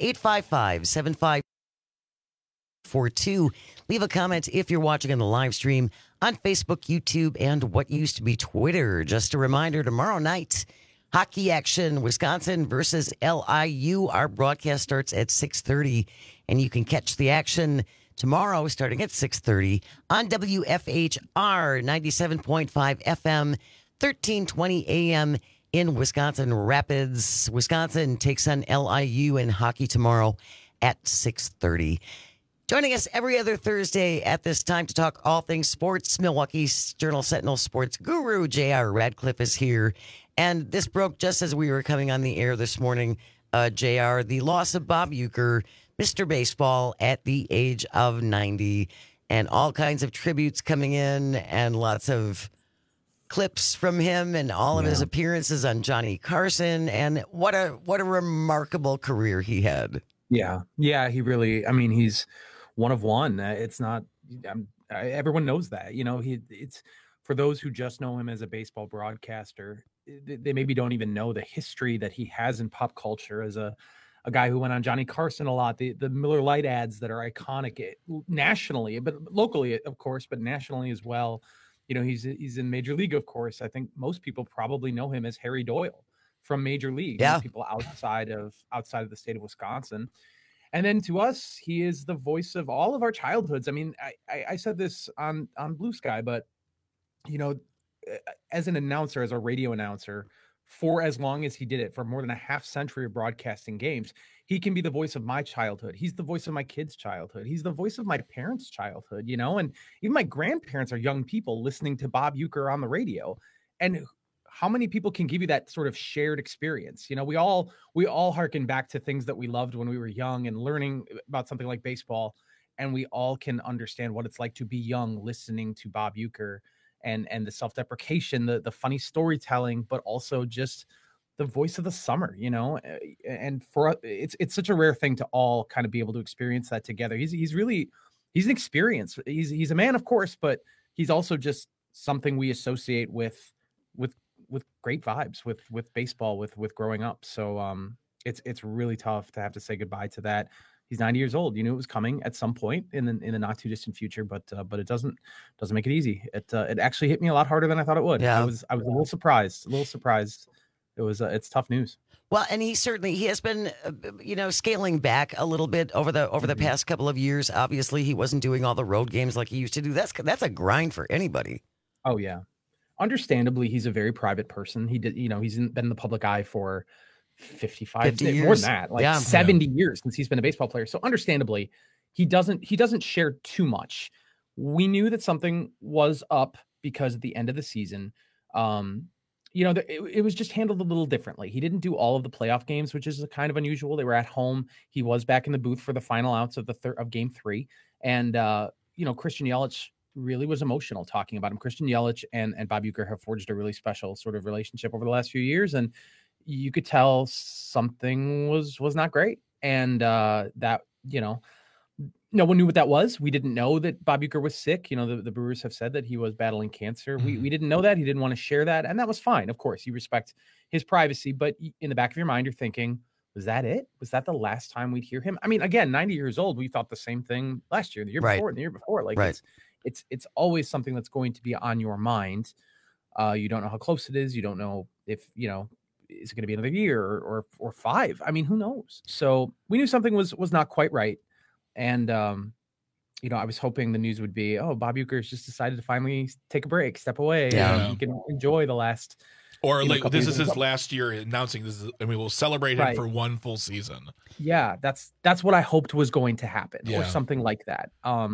Speaker 18: 855-7542. Leave a comment if you're watching on the live stream on Facebook, YouTube, and what used to be Twitter. Just a reminder, tomorrow night, hockey action, Wisconsin versus LIU. Our broadcast starts at 6:30, and you can catch the action tomorrow starting at 6:30 on WFHR 97.5 FM, 1320 AM in Wisconsin Rapids. Wisconsin takes on LIU in hockey tomorrow at 6:30. Joining us every other Thursday at this time to talk all things sports, Milwaukee Journal Sentinel sports guru J.R. Radcliffe is here. And this broke just as we were coming on the air this morning, J.R., the loss of Bob Uecker, Mr. Baseball, at the age of 90, and all kinds of tributes coming in and lots of clips from him and all of his appearances on Johnny Carson. And what a remarkable career he had.
Speaker 7: Yeah, he really, I mean, he's one of one. It's not, everyone knows that, it's for those who just know him as a baseball broadcaster, they maybe don't even know the history that he has in pop culture as a guy who went on Johnny Carson a lot, the Miller Lite ads that are iconic nationally, but locally, of course, but nationally as well. He's in Major League, of course. I think most people probably know him as Harry Doyle from Major League.
Speaker 18: Yeah.
Speaker 7: People outside of the state of Wisconsin. And then to us, he is the voice of all of our childhoods. I mean, I said this on Blue Sky, but as an announcer, as a radio announcer, for as long as he did it, for more than a half century of broadcasting games, he can be the voice of my childhood. He's the voice of my kids' childhood. He's the voice of my parents' childhood, and even my grandparents are young people listening to Bob Uecker on the radio. And how many people can give you that sort of shared experience? We all harken back to things that we loved when we were young and learning about something like baseball. And we all can understand what it's like to be young, listening to Bob Uecker and the self-deprecation, the funny storytelling, but also just the voice of the summer, and for it's such a rare thing to all kind of be able to experience that together. He's an experience. He's a man, of course, but he's also just something we associate with great vibes with baseball, with growing up. So it's really tough to have to say goodbye to that. He's 90 years old. You knew it was coming at some point in the not too distant future, but it doesn't make it easy. It actually hit me a lot harder than I thought it would.
Speaker 18: Yeah.
Speaker 7: I was a little surprised. It's tough news.
Speaker 18: Well, and he has been, scaling back a little bit over the past couple of years. Obviously, he wasn't doing all the road games like he used to do. That's a grind for anybody.
Speaker 7: Oh yeah. Understandably, he's a very private person. He did, he's been in the public eye for 50 years, more than that, 70 years since he's been a baseball player. So understandably, he doesn't share too much. We knew that something was up because at the end of the season, it was just handled a little differently. He didn't do all of the playoff games, which is kind of unusual. They were at home. He was back in the booth for the final outs of Game 3, and Christian Yelich really was emotional talking about him. Christian Yelich and Bob Uecker have forged a really special sort of relationship over the last few years, and you could tell something was not great. And that, no one knew what that was. We didn't know that Bob Uecker was sick. The Brewers have said that he was battling cancer.
Speaker 18: Mm-hmm.
Speaker 7: We didn't know that. He didn't want to share that. And that was fine. Of course, you respect his privacy, but in the back of your mind, you're thinking, was that it? Was that the last time we'd hear him? I mean, again, 90 years old, we thought the same thing last year, the year before, and the year before. Like,
Speaker 18: right.
Speaker 7: It's always something that's going to be on your mind. You don't know how close it is. You don't know if, is it going to be another year or 5? I mean, who knows? So we knew something was not quite right. And, I was hoping the news would be, Bob Uecker's just decided to finally take a break, step away.
Speaker 18: Yeah.
Speaker 7: And he can enjoy the last.
Speaker 19: Or this is his last year announcing this, and we will celebrate him for one full season.
Speaker 7: Yeah, that's what I hoped was going to happen, or something like that.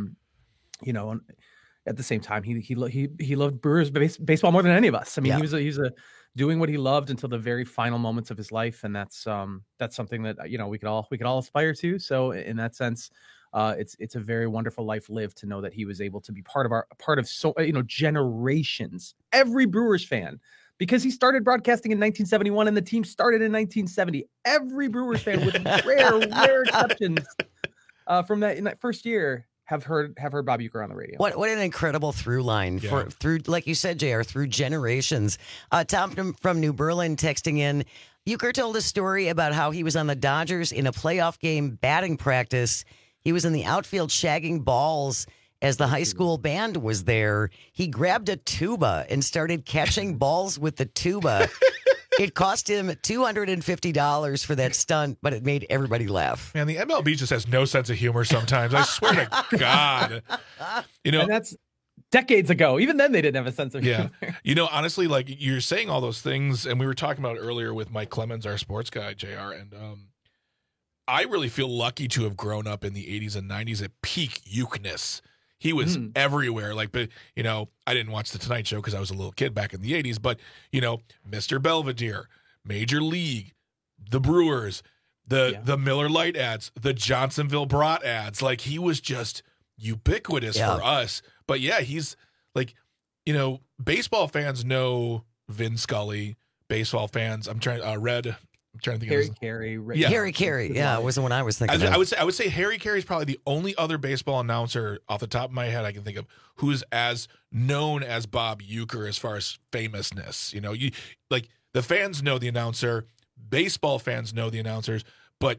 Speaker 7: At the same time, he loved Brewers baseball more than any of us. I mean, he was doing what he loved until the very final moments of his life, and that's something that we could all aspire to. So in that sense, it's a very wonderful life lived to know that he was able to be part of so generations. Every Brewers fan, because he started broadcasting in 1971 and the team started in 1970. Every Brewers fan, with rare exceptions, from that in that first year, have heard Bob Uecker on the radio.
Speaker 18: What an incredible through line through, like you said, JR, through generations. Tom from New Berlin texting in, Uecker told a story about how he was on the Dodgers in a playoff game batting practice. He was in the outfield shagging balls as the high school band was there. He grabbed a tuba and started catching balls with the tuba. It cost him $250 for that stunt, but it made everybody laugh.
Speaker 19: Man, the MLB just has no sense of humor sometimes. I swear to God.
Speaker 7: And that's decades ago. Even then, they didn't have a sense of humor.
Speaker 19: Honestly, like you're saying all those things, and we were talking about it earlier with Mike Clemens, our sports guy, JR, and I really feel lucky to have grown up in the 80s and 90s at peak Ueckness. He was everywhere. But I didn't watch The Tonight Show because I was a little kid back in the 80s. But, Mr. Belvedere, Major League, the Brewers, the Miller Lite ads, the Johnsonville Brat ads. Like, he was just ubiquitous for us. But, yeah, he's like, baseball fans know Vin Scully. Baseball fans, I'm trying to think
Speaker 7: Harry
Speaker 19: of
Speaker 7: Carey.
Speaker 18: Harry Carey. Yeah, it wasn't what I was thinking.
Speaker 19: I would say Harry Carey is probably the only other baseball announcer off the top of my head I can think of who's as known as Bob Uecker as far as famousness. The fans know the announcer, baseball fans know the announcers, but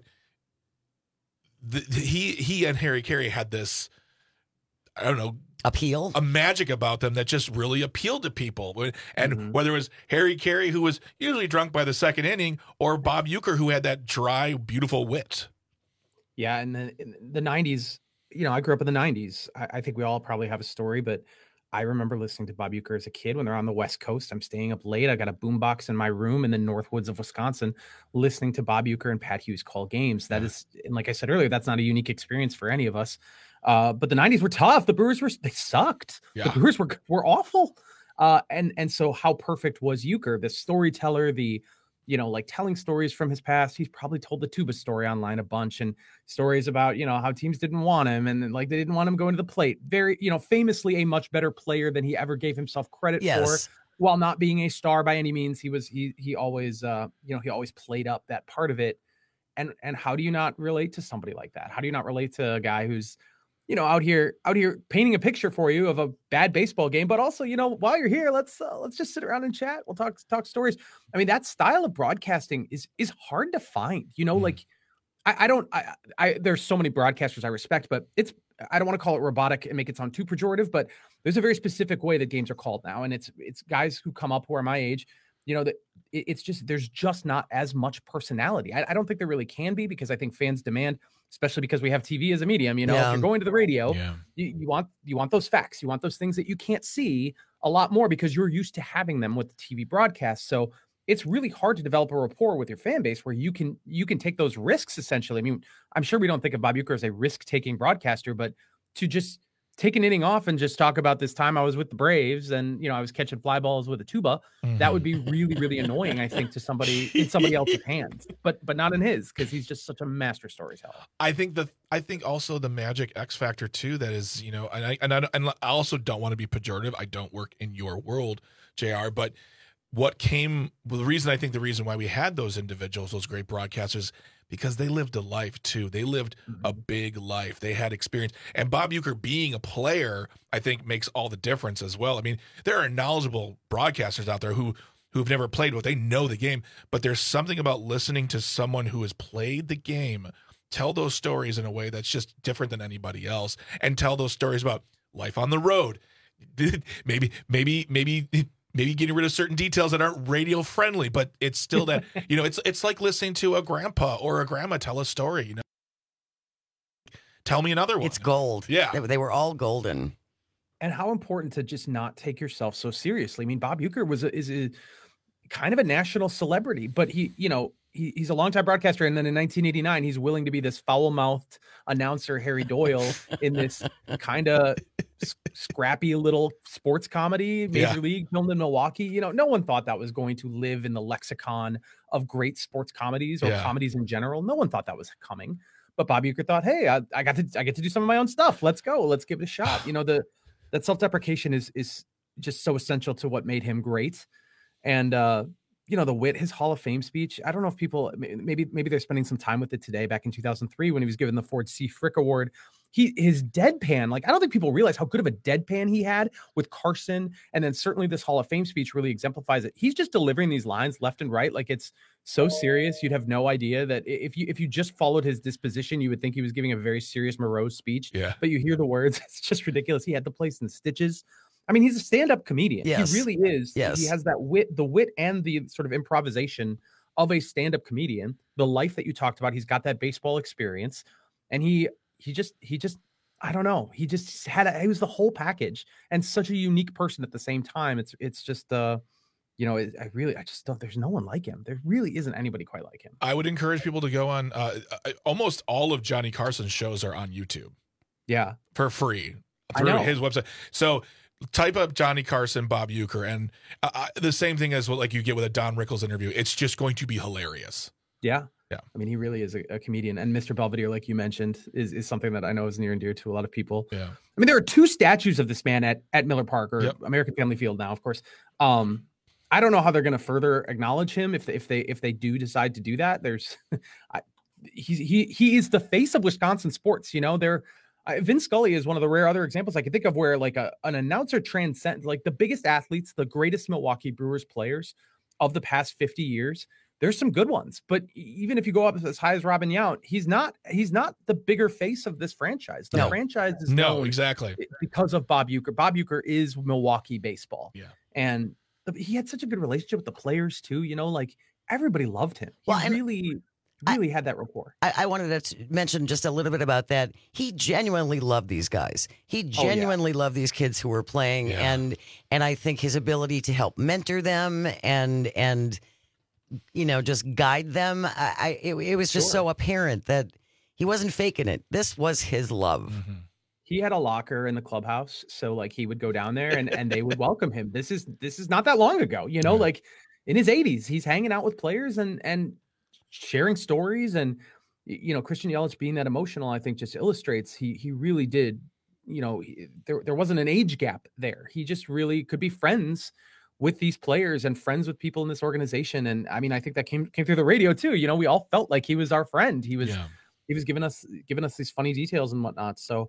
Speaker 19: he and Harry Carey had this, I don't know,
Speaker 18: appeal,
Speaker 19: a magic about them that just really appealed to people. And whether it was Harry Carey, who was usually drunk by the second inning, or Bob Uecker, who had that dry, beautiful wit.
Speaker 7: Yeah, and in the 90s, I grew up in the 90s. I think we all probably have a story, but I remember listening to Bob Uecker as a kid when they're on the West Coast. I'm staying up late. I got a boombox in my room in the Northwoods of Wisconsin, listening to Bob Uecker and Pat Hughes call games. That is, and like I said earlier, that's not a unique experience for any of us. But the 90s were tough. The Brewers they sucked. Yeah. The Brewers were awful. And so how perfect was Uecker, the storyteller, telling stories from his past. He's probably told the tuba story online a bunch, and stories about, how teams didn't want him and they didn't want him going to the plate. Very, famously a much better player than he ever gave himself credit for, while not being a star by any means. He always played up that part of it. And how do you not relate to somebody like that? How do you not relate to a guy who's, out here painting a picture for you of a bad baseball game, but also, while you're here, let's just sit around and chat. We'll talk stories. I mean, that style of broadcasting is hard to find, like there's so many broadcasters I respect, but I don't want to call it robotic and make it sound too pejorative, but there's a very specific way that games are called now. And it's guys who come up who are my age, that it's just, there's just not as much personality. I don't think there really can be, because I think fans demand, especially because we have TV as a medium, if you're going to the radio, you want those facts. You want those things that you can't see a lot more because you're used to having them with the TV broadcast. So it's really hard to develop a rapport with your fan base where you can take those risks, essentially. I mean, I'm sure we don't think of Bob Uecker as a risk-taking broadcaster, but to just take an inning off and just talk about this time I was with the Braves and, I was catching fly balls with a tuba, that would be really, really annoying, I think, to somebody in somebody else's hands, but not in his, because he's just such a master storyteller.
Speaker 19: I think also the magic X factor too, that is, and I also don't want to be pejorative. I don't work in your world, JR, but the reason why we had those individuals, those great broadcasters, because they lived a life too. They lived a big life. They had experience. And Bob Uecker being a player, I think, makes all the difference as well. I mean, there are knowledgeable broadcasters out there who've never played, but they know the game. But there's something about listening to someone who has played the game tell those stories in a way that's just different than anybody else, and tell those stories about life on the road. Maybe getting rid of certain details that aren't radio friendly, but it's still that, it's like listening to a grandpa or a grandma tell a story, Tell me another one.
Speaker 18: It's gold.
Speaker 19: Yeah.
Speaker 18: They were all golden.
Speaker 7: And how important to just not take yourself so seriously. I mean, Bob Uecker is a kind of a national celebrity, but he's a longtime broadcaster. And then in 1989, he's willing to be this foul-mouthed announcer, Harry Doyle, in this kind of scrappy little sports comedy, Major League, filmed in Milwaukee. No one thought that was going to live in the lexicon of great sports comedies or comedies in general. No one thought that was coming. But Bob Uecker thought, hey, I get to do some of my own stuff. Let's go. Let's give it a shot. That self-deprecation is just so essential to what made him great. And the wit, his Hall of Fame speech. I don't know if people, maybe they're spending some time with it today, back in 2003 when he was given the Ford C. Frick Award. His deadpan, I don't think people realize how good of a deadpan he had with Carson. And then certainly this Hall of Fame speech really exemplifies it. He's just delivering these lines left and right. Like it's so serious, you'd have no idea that if you just followed his disposition, you would think he was giving a very serious, morose speech.
Speaker 19: Yeah.
Speaker 7: But you hear the words, it's just ridiculous. He had the place in stitches. I mean, he's a stand-up comedian.
Speaker 18: Yes.
Speaker 7: He really is.
Speaker 18: Yes.
Speaker 7: He has that the wit and the sort of improvisation of a stand-up comedian. The life that you talked about, he's got that baseball experience, and he just I don't know. He just he was the whole package, and such a unique person at the same time. It's just I just don't. There's no one like him. There really isn't anybody quite like him.
Speaker 19: I would encourage people to go on. Almost all of Johnny Carson's shows are on YouTube.
Speaker 7: Yeah,
Speaker 19: for free through his website. So type up Johnny Carson, Bob Uecker, and the same thing as what like you get with a Don Rickles interview. It's just going to be hilarious.
Speaker 7: Yeah.
Speaker 19: Yeah.
Speaker 7: I mean, he really is a comedian. And Mr. Belvedere, like you mentioned, is something that I know is near and dear to a lot of people.
Speaker 19: Yeah.
Speaker 7: I mean, there are 2 statues of this man at Miller Park, or American Family Field now, of course. I don't know how they're going to further acknowledge him if they do decide to do that. There's he is the face of Wisconsin sports. Vin Scully is one of the rare other examples I can think of where like an announcer transcends like the biggest athletes, the greatest Milwaukee Brewers players of the past 50 years. There's some good ones, but even if you go up as high as Robin Yount, he's not the bigger face of this franchise. The franchise is known
Speaker 19: exactly
Speaker 7: because of Bob Uecker. Bob Uecker is Milwaukee baseball.
Speaker 19: Yeah.
Speaker 7: And he had such a good relationship with the players too, like everybody loved him. He really had that rapport.
Speaker 18: I wanted to mention just a little bit about that. He genuinely loved these guys. He genuinely loved these kids who were playing, and I think his ability to help mentor them and just guide them. It was just so apparent that he wasn't faking it. This was his love.
Speaker 19: Mm-hmm.
Speaker 7: He had a locker in the clubhouse, so like he would go down there and they would welcome him. This is not that long ago, like in his 80s, he's hanging out with players and sharing stories, and Christian Yelich being that emotional, I think just illustrates he really did. There wasn't an age gap there. He just really could be friends with these players and friends with people in this organization. And I mean, I think that came through the radio too. We all felt like he was our friend. He was giving us these funny details and whatnot. So.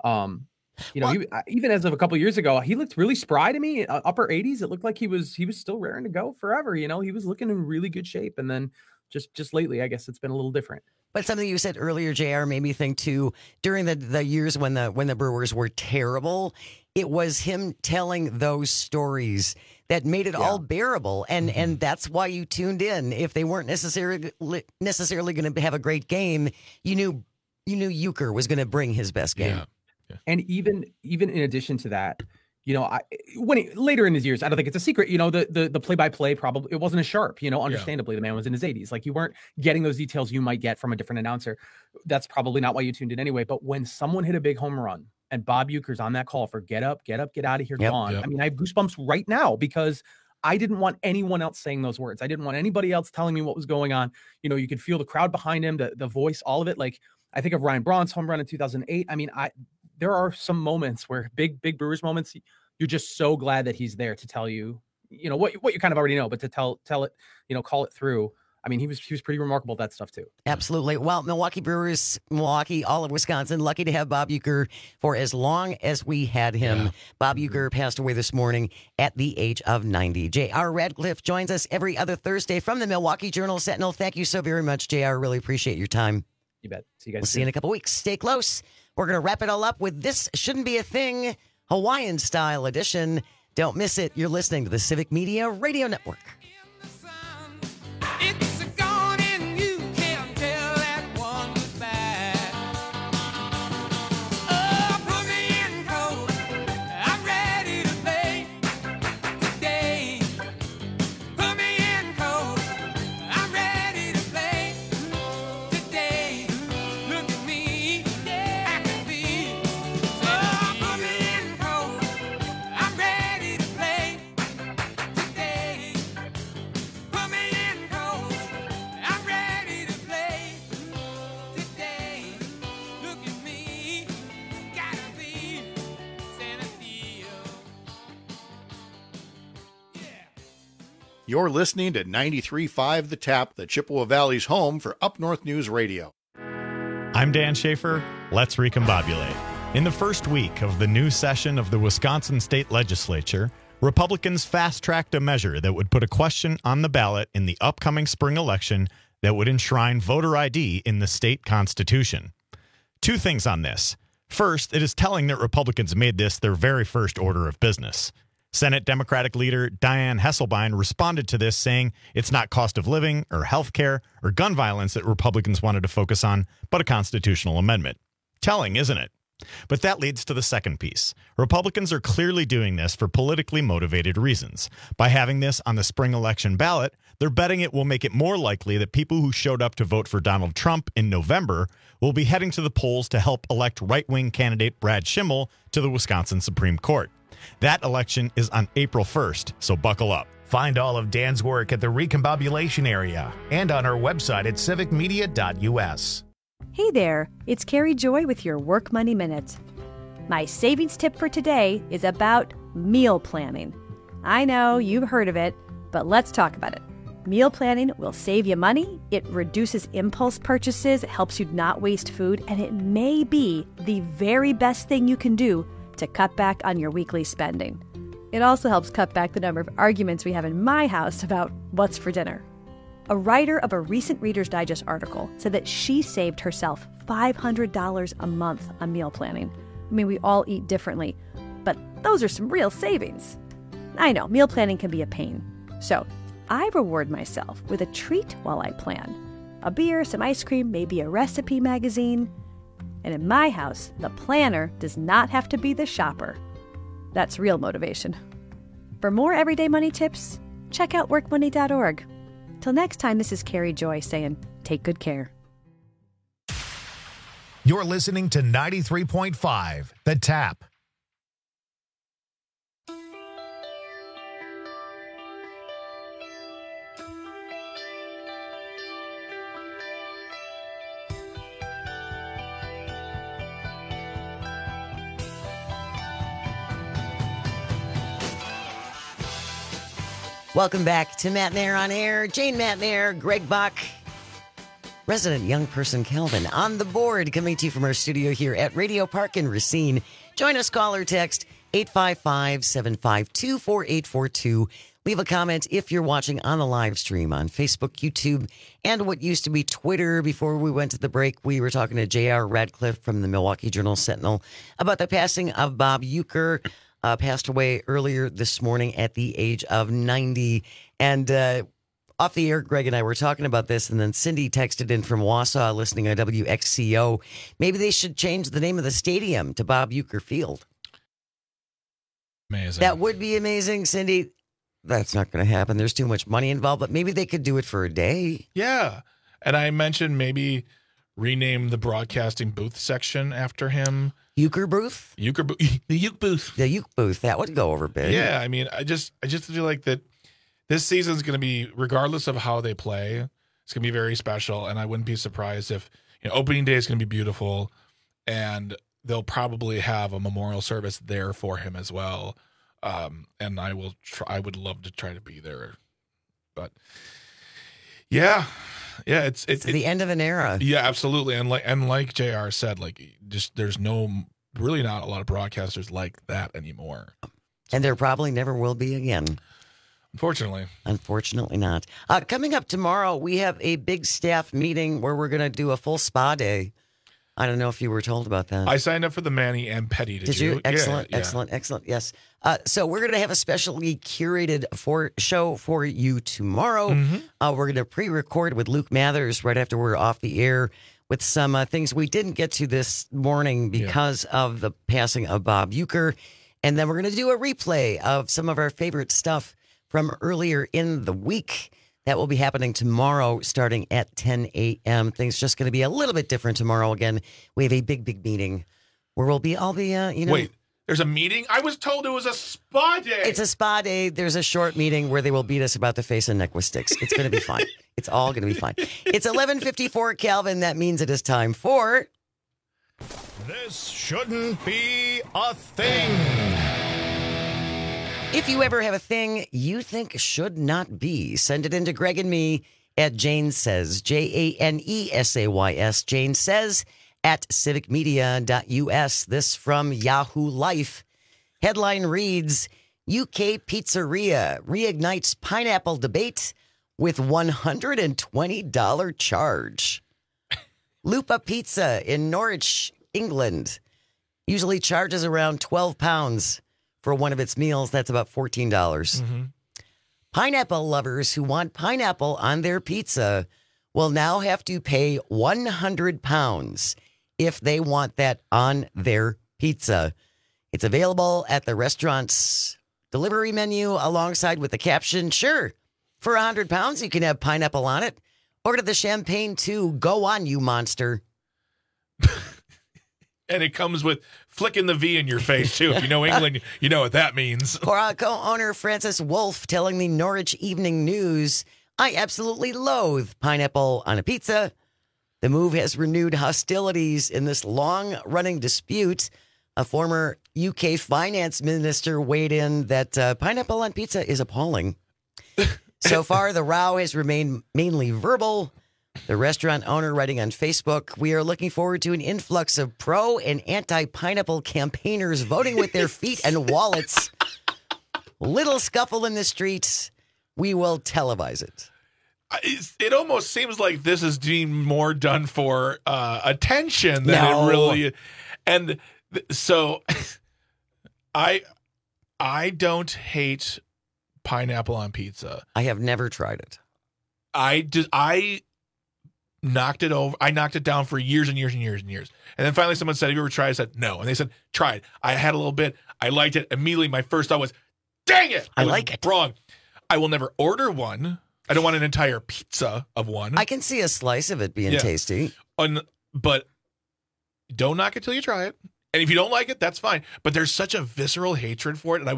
Speaker 7: Even as of a couple of years ago, he looked really spry to me. Upper 80s, it looked like he was still raring to go forever. He was looking in really good shape, and then just lately, I guess it's been a little different.
Speaker 18: But something you said earlier, JR, made me think too. During the years when the Brewers were terrible, it was him telling those stories that made it all bearable, and that's why you tuned in. If they weren't necessarily going to have a great game, you knew Uecker was going to bring his best game.
Speaker 19: Yeah.
Speaker 7: And even in addition to that, later in his years, I don't think it's a secret, the play-by-play probably, it wasn't as sharp, understandably, the man was in his 80s. Like you weren't getting those details you might get from a different announcer. That's probably not why you tuned in anyway. But when someone hit a big home run and Bob Uecker's on that call for get up, get out of here, gone. I mean, I have goosebumps right now because I didn't want anyone else saying those words. I didn't want anybody else telling me what was going on. You could feel the crowd behind him, the voice, all of it. Like I think of Ryan Braun's home run in 2008. I mean, there are some moments where big Brewers moments, you're just so glad that he's there to tell you, what you kind of already know, but to tell it, call it through. I mean, he was pretty remarkable at that stuff too.
Speaker 18: Absolutely. Well, Milwaukee Brewers, Milwaukee, all of Wisconsin, lucky to have Bob Uecker for as long as we had him. Yeah. Bob Uecker passed away this morning at the age of 90. J.R. Radcliffe joins us every other Thursday from the Milwaukee Journal-Sentinel. Thank you so very much, J.R. Really appreciate your time.
Speaker 7: You bet. See you guys
Speaker 18: We'll see you in a couple weeks. Stay close. We're going to wrap it all up with This Shouldn't Be a Thing, Hawaiian-style edition. Don't miss it. You're listening to the Civic Media Radio Network.
Speaker 8: You're listening to 93.5 The Tap, the Chippewa Valley's home for Up North News Radio.
Speaker 2: I'm Dan Schaefer. Let's recombobulate. In the first week of the new session of the Wisconsin State Legislature,
Speaker 9: Republicans fast-tracked a measure that would put a question on the ballot in the upcoming spring election that would enshrine voter ID in the state constitution. 2 things on this. First, it is telling that Republicans made this their very first order of business. Senate Democratic leader Dianne Hesselbein responded to this saying it's not cost of living or health care or gun violence that Republicans wanted to focus on, but a constitutional amendment. Telling, isn't it? But that leads to the second piece. Republicans are clearly doing this for politically motivated reasons. By having this on the spring election ballot, they're betting it will make it more likely that people who showed up to vote for Donald Trump in November will be heading to the polls to help elect right-wing candidate Brad Schimmel to the Wisconsin Supreme Court. That election is on April 1st, so buckle up.
Speaker 2: Find all of Dan's work at the Recombobulation area and on our website at civicmedia.us.
Speaker 10: Hey there, it's Carrie Joy with your Work Money Minute. My savings tip for today is about meal planning. I know you've heard of it, but let's talk about it. Meal planning will save you money, it reduces impulse purchases, it helps you not waste food, and it may be the very best thing you can do to cut back on your weekly spending. It also helps cut back the number of arguments we have in my house about what's for dinner. A writer of a recent Reader's Digest article said that she saved herself $500 a month on meal planning. I mean, we all eat differently, but those are some real savings. I know, meal planning can be a pain. So I reward myself with a treat while I plan. A beer, some ice cream, maybe a recipe magazine. And in my house, the planner does not have to be the shopper. That's real motivation. For more everyday money tips, check out workmoney.org. Till next time, this is Carrie Joy saying, take good care.
Speaker 2: You're listening to 93.5, The Tap.
Speaker 18: Welcome back to Matt Nair on Air. Jane Matt Nair, Greg Bach, resident young person Calvin on the board, coming to you from our studio here at Radio Park in Racine. Join us, call or text 855-752-4842. Leave a comment if you're watching on the live stream on Facebook, YouTube, and what used to be Twitter. Before we went to the break, we were talking to J.R. Radcliffe from the Milwaukee Journal-Sentinel about the passing of Bob Uecker. Passed away earlier this morning at the age of 90. And off the air, Greg and I were talking about this, and then Cindy texted in from Wausau listening on WXCO. Maybe they should change the name of the stadium to Bob Uecker Field.
Speaker 19: Amazing.
Speaker 18: That would be amazing, Cindy. That's not going to happen. There's too much money involved, but maybe they could do it for a day.
Speaker 19: Yeah. And I mentioned maybe rename the broadcasting booth section after him.
Speaker 18: Uecker booth?
Speaker 19: The Uecker booth.
Speaker 18: The Uecker booth. That would go over big.
Speaker 19: Yeah, I mean, I just feel like that this season's going to be, regardless of how they play, it's going to be very special. And I wouldn't be surprised if, opening day is going to be beautiful, and they'll probably have a memorial service there for him as well. And I would love to try to be there, but yeah, it's
Speaker 18: the end of an era.
Speaker 19: Yeah, absolutely. And like JR said, there's really not a lot of broadcasters like that anymore.
Speaker 18: And there probably never will be again. Unfortunately not. Coming up tomorrow, we have a big staff meeting where we're going to do a full spa day. I don't know if you were told about that.
Speaker 19: I signed up for the Mani and Petty. Did you?
Speaker 18: Excellent,
Speaker 19: yeah.
Speaker 18: excellent. Yes. So we're going to have a specially curated show for you tomorrow.
Speaker 19: Mm-hmm.
Speaker 18: We're going to pre-record with Luke Mathers right after we're off the air with some things we didn't get to this morning because of the passing of Bob Uecker. And then we're going to do a replay of some of our favorite stuff from earlier in the week. That will be happening tomorrow starting at 10 a.m. Things just going to be a little bit different tomorrow. Again, we have a big meeting where we'll be all the,
Speaker 19: Wait, there's a meeting? I was told it was a spa day.
Speaker 18: It's a spa day. There's a short meeting where they will beat us about the face and neck with sticks. It's going to be fine. It's all going to be fine. It's 11:54, Calvin. That means it is time for...
Speaker 2: This shouldn't be a thing.
Speaker 18: If you ever have a thing you think should not be, send it in to Greg and me at Jane Says, JANESAYS, Jane Says at civicmedia.us. This from Yahoo Life. Headline reads, UK Pizzeria reignites pineapple debate with $120 charge. Lupa Pizza in Norwich, England, usually charges around £12 for one of its meals. That's about $14.
Speaker 19: Mm-hmm.
Speaker 18: Pineapple lovers who want pineapple on their pizza will now have to pay £100 if they want that on their pizza. It's available at the restaurant's delivery menu alongside with the caption, "Sure, for £100 you can have pineapple on it. Order the champagne too. Go on, you monster."
Speaker 19: And it comes with flicking the V in your face, too. If you know England, you know what that means.
Speaker 18: Co-owner Francis Wolf telling the Norwich Evening News, "I absolutely loathe pineapple on a pizza." The move has renewed hostilities in this long-running dispute. A former UK finance minister weighed in that pineapple on pizza is appalling. So far, the row has remained mainly verbal. The restaurant owner writing on Facebook, "We are looking forward to an influx of pro and anti-pineapple campaigners voting with their feet and wallets. Little scuffle in the streets. We will televise it."
Speaker 19: It almost seems like this is being more done for attention than it really. And so, I don't hate pineapple on pizza.
Speaker 18: I have never tried it.
Speaker 19: I knocked it over. I knocked it down for years and years and years and years. And then finally someone said, "Have you ever tried?" I said, "No." And they said, "Try it." I had a little bit. I liked it. Immediately, my first thought was, "Dang it.
Speaker 18: I like it."
Speaker 19: Wrong. I will never order one. I don't want an entire pizza of one.
Speaker 18: I can see a slice of it being tasty.
Speaker 19: But don't knock it till you try it. And if you don't like it, that's fine. But there's such a visceral hatred for it. And I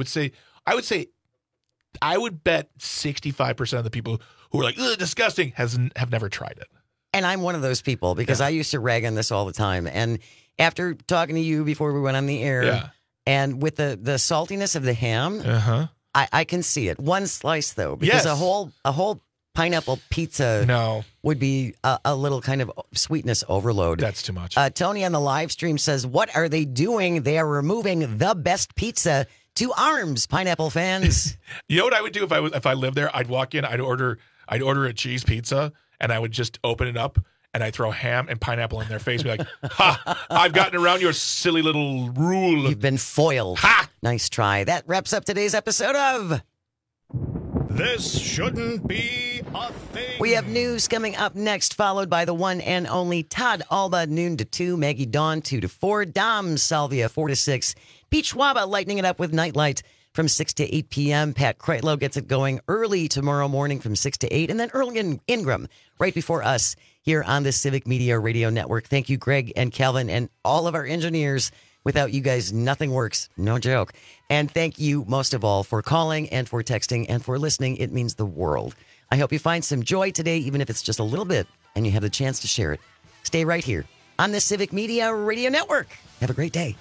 Speaker 19: would bet 65% of the people who are like, "Ugh, disgusting," have never tried it.
Speaker 18: And I'm one of those people because I used to rag on this all the time. And after talking to you before we went on the air, and with the saltiness of the ham, I can see it. One slice though, because a whole pineapple pizza would be a little kind of sweetness overload.
Speaker 19: That's too much.
Speaker 18: Tony on the live stream says, "What are they doing? They are removing the best pizza to arms, pineapple fans."
Speaker 19: You know what I would do if I lived there? I'd walk in, I'd order a cheese pizza, and I would just open it up, and I'd throw ham and pineapple in their face, and be like, "Ha! I've gotten around your silly little rule.
Speaker 18: You've been foiled."
Speaker 19: Ha!
Speaker 18: Nice try. That wraps up today's episode of
Speaker 2: This Shouldn't Be a Thing.
Speaker 18: We have news coming up next, followed by the one and only Todd Alba, noon to 2, Maggie Dawn, 2 to 4, Dom Salvia, 4 to 6, Pete Schwaba lightening it up with Nightlight from 6 to 8 p.m. Pat Kreitlow gets it going early tomorrow morning from 6 to 8, and then Earl Ingram right before us here on the Civic Media Radio Network. Thank you, Greg and Calvin, and all of our engineers. Without you guys, nothing works. No joke. And thank you most of all for calling and for texting and for listening. It means the world. I hope you find some joy today, even if it's just a little bit, and you have the chance to share it. Stay right here on the Civic Media Radio Network. Have a great day.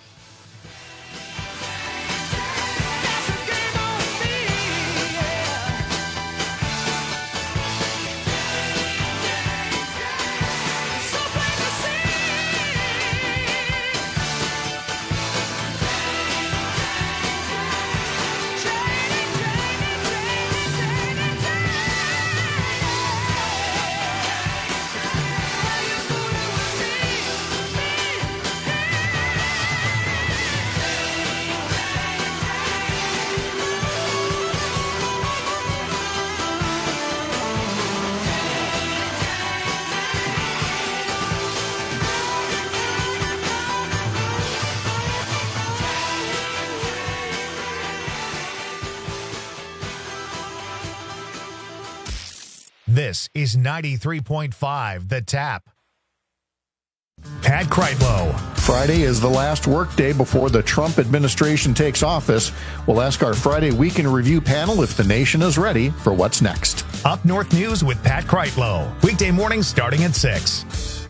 Speaker 2: This is 93.5 The Tap. Pat Kreitlow.
Speaker 8: Friday is the last workday before the Trump administration takes office. We'll ask our Friday Week in Review panel if the nation is ready for what's next.
Speaker 2: Up North News with Pat Kreitlow. Weekday mornings starting at 6.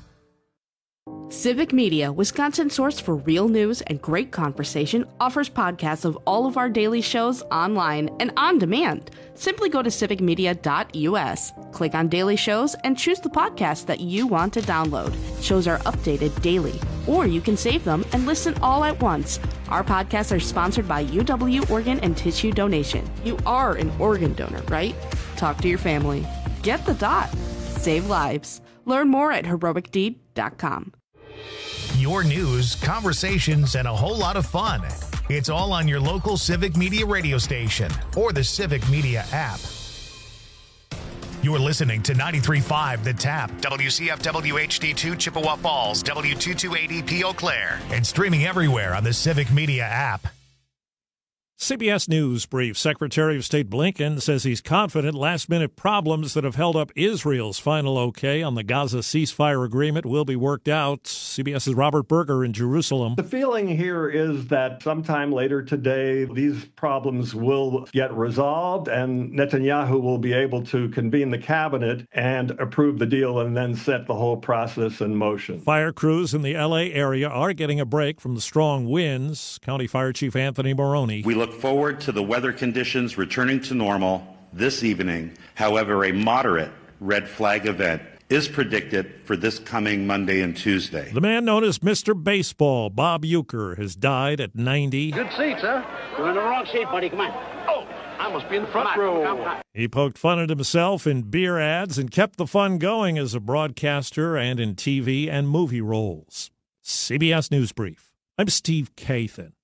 Speaker 11: Civic Media, Wisconsin's source for real news and great conversation, offers podcasts of all of our daily shows online and on demand. Simply go to civicmedia.us, click on daily shows, and choose the podcast that you want to download. Shows are updated daily, or you can save them and listen all at once, Our podcasts are sponsored by UW Organ and Tissue Donation. You are an organ donor, right? Talk to your family. Get the dot. Save lives. Learn more at heroicdeed.com.
Speaker 2: Your news, conversations, and a whole lot of fun. It's all on your local Civic Media radio station or the Civic Media app. You're listening to 93.5 The Tap, WCFW HD2 Chippewa Falls, W228EP Eau Claire, and streaming everywhere on the Civic Media app.
Speaker 14: CBS News brief. Secretary of State Blinken says he's confident last-minute problems that have held up Israel's final okay on the Gaza ceasefire agreement will be worked out. CBS's Robert Berger in Jerusalem.
Speaker 15: The feeling here is that sometime later today, these problems will get resolved and Netanyahu will be able to convene the cabinet and approve the deal and then set the whole process in motion.
Speaker 14: Fire crews in the L.A. area are getting a break from the strong winds. County Fire Chief Anthony Maroney.
Speaker 16: We look forward to the weather conditions returning to normal this evening. However, a moderate red flag event is predicted for this coming Monday and Tuesday.
Speaker 14: The man known as Mr. Baseball, Bob Uecker, has died at 90.
Speaker 20: Good seats, huh? You're in the wrong seat, buddy. Come on. Oh, I must be in the front row. Come on.
Speaker 14: He poked fun at himself in beer ads and kept the fun going as a broadcaster and in TV and movie roles. CBS News Brief. I'm Steve Kathan.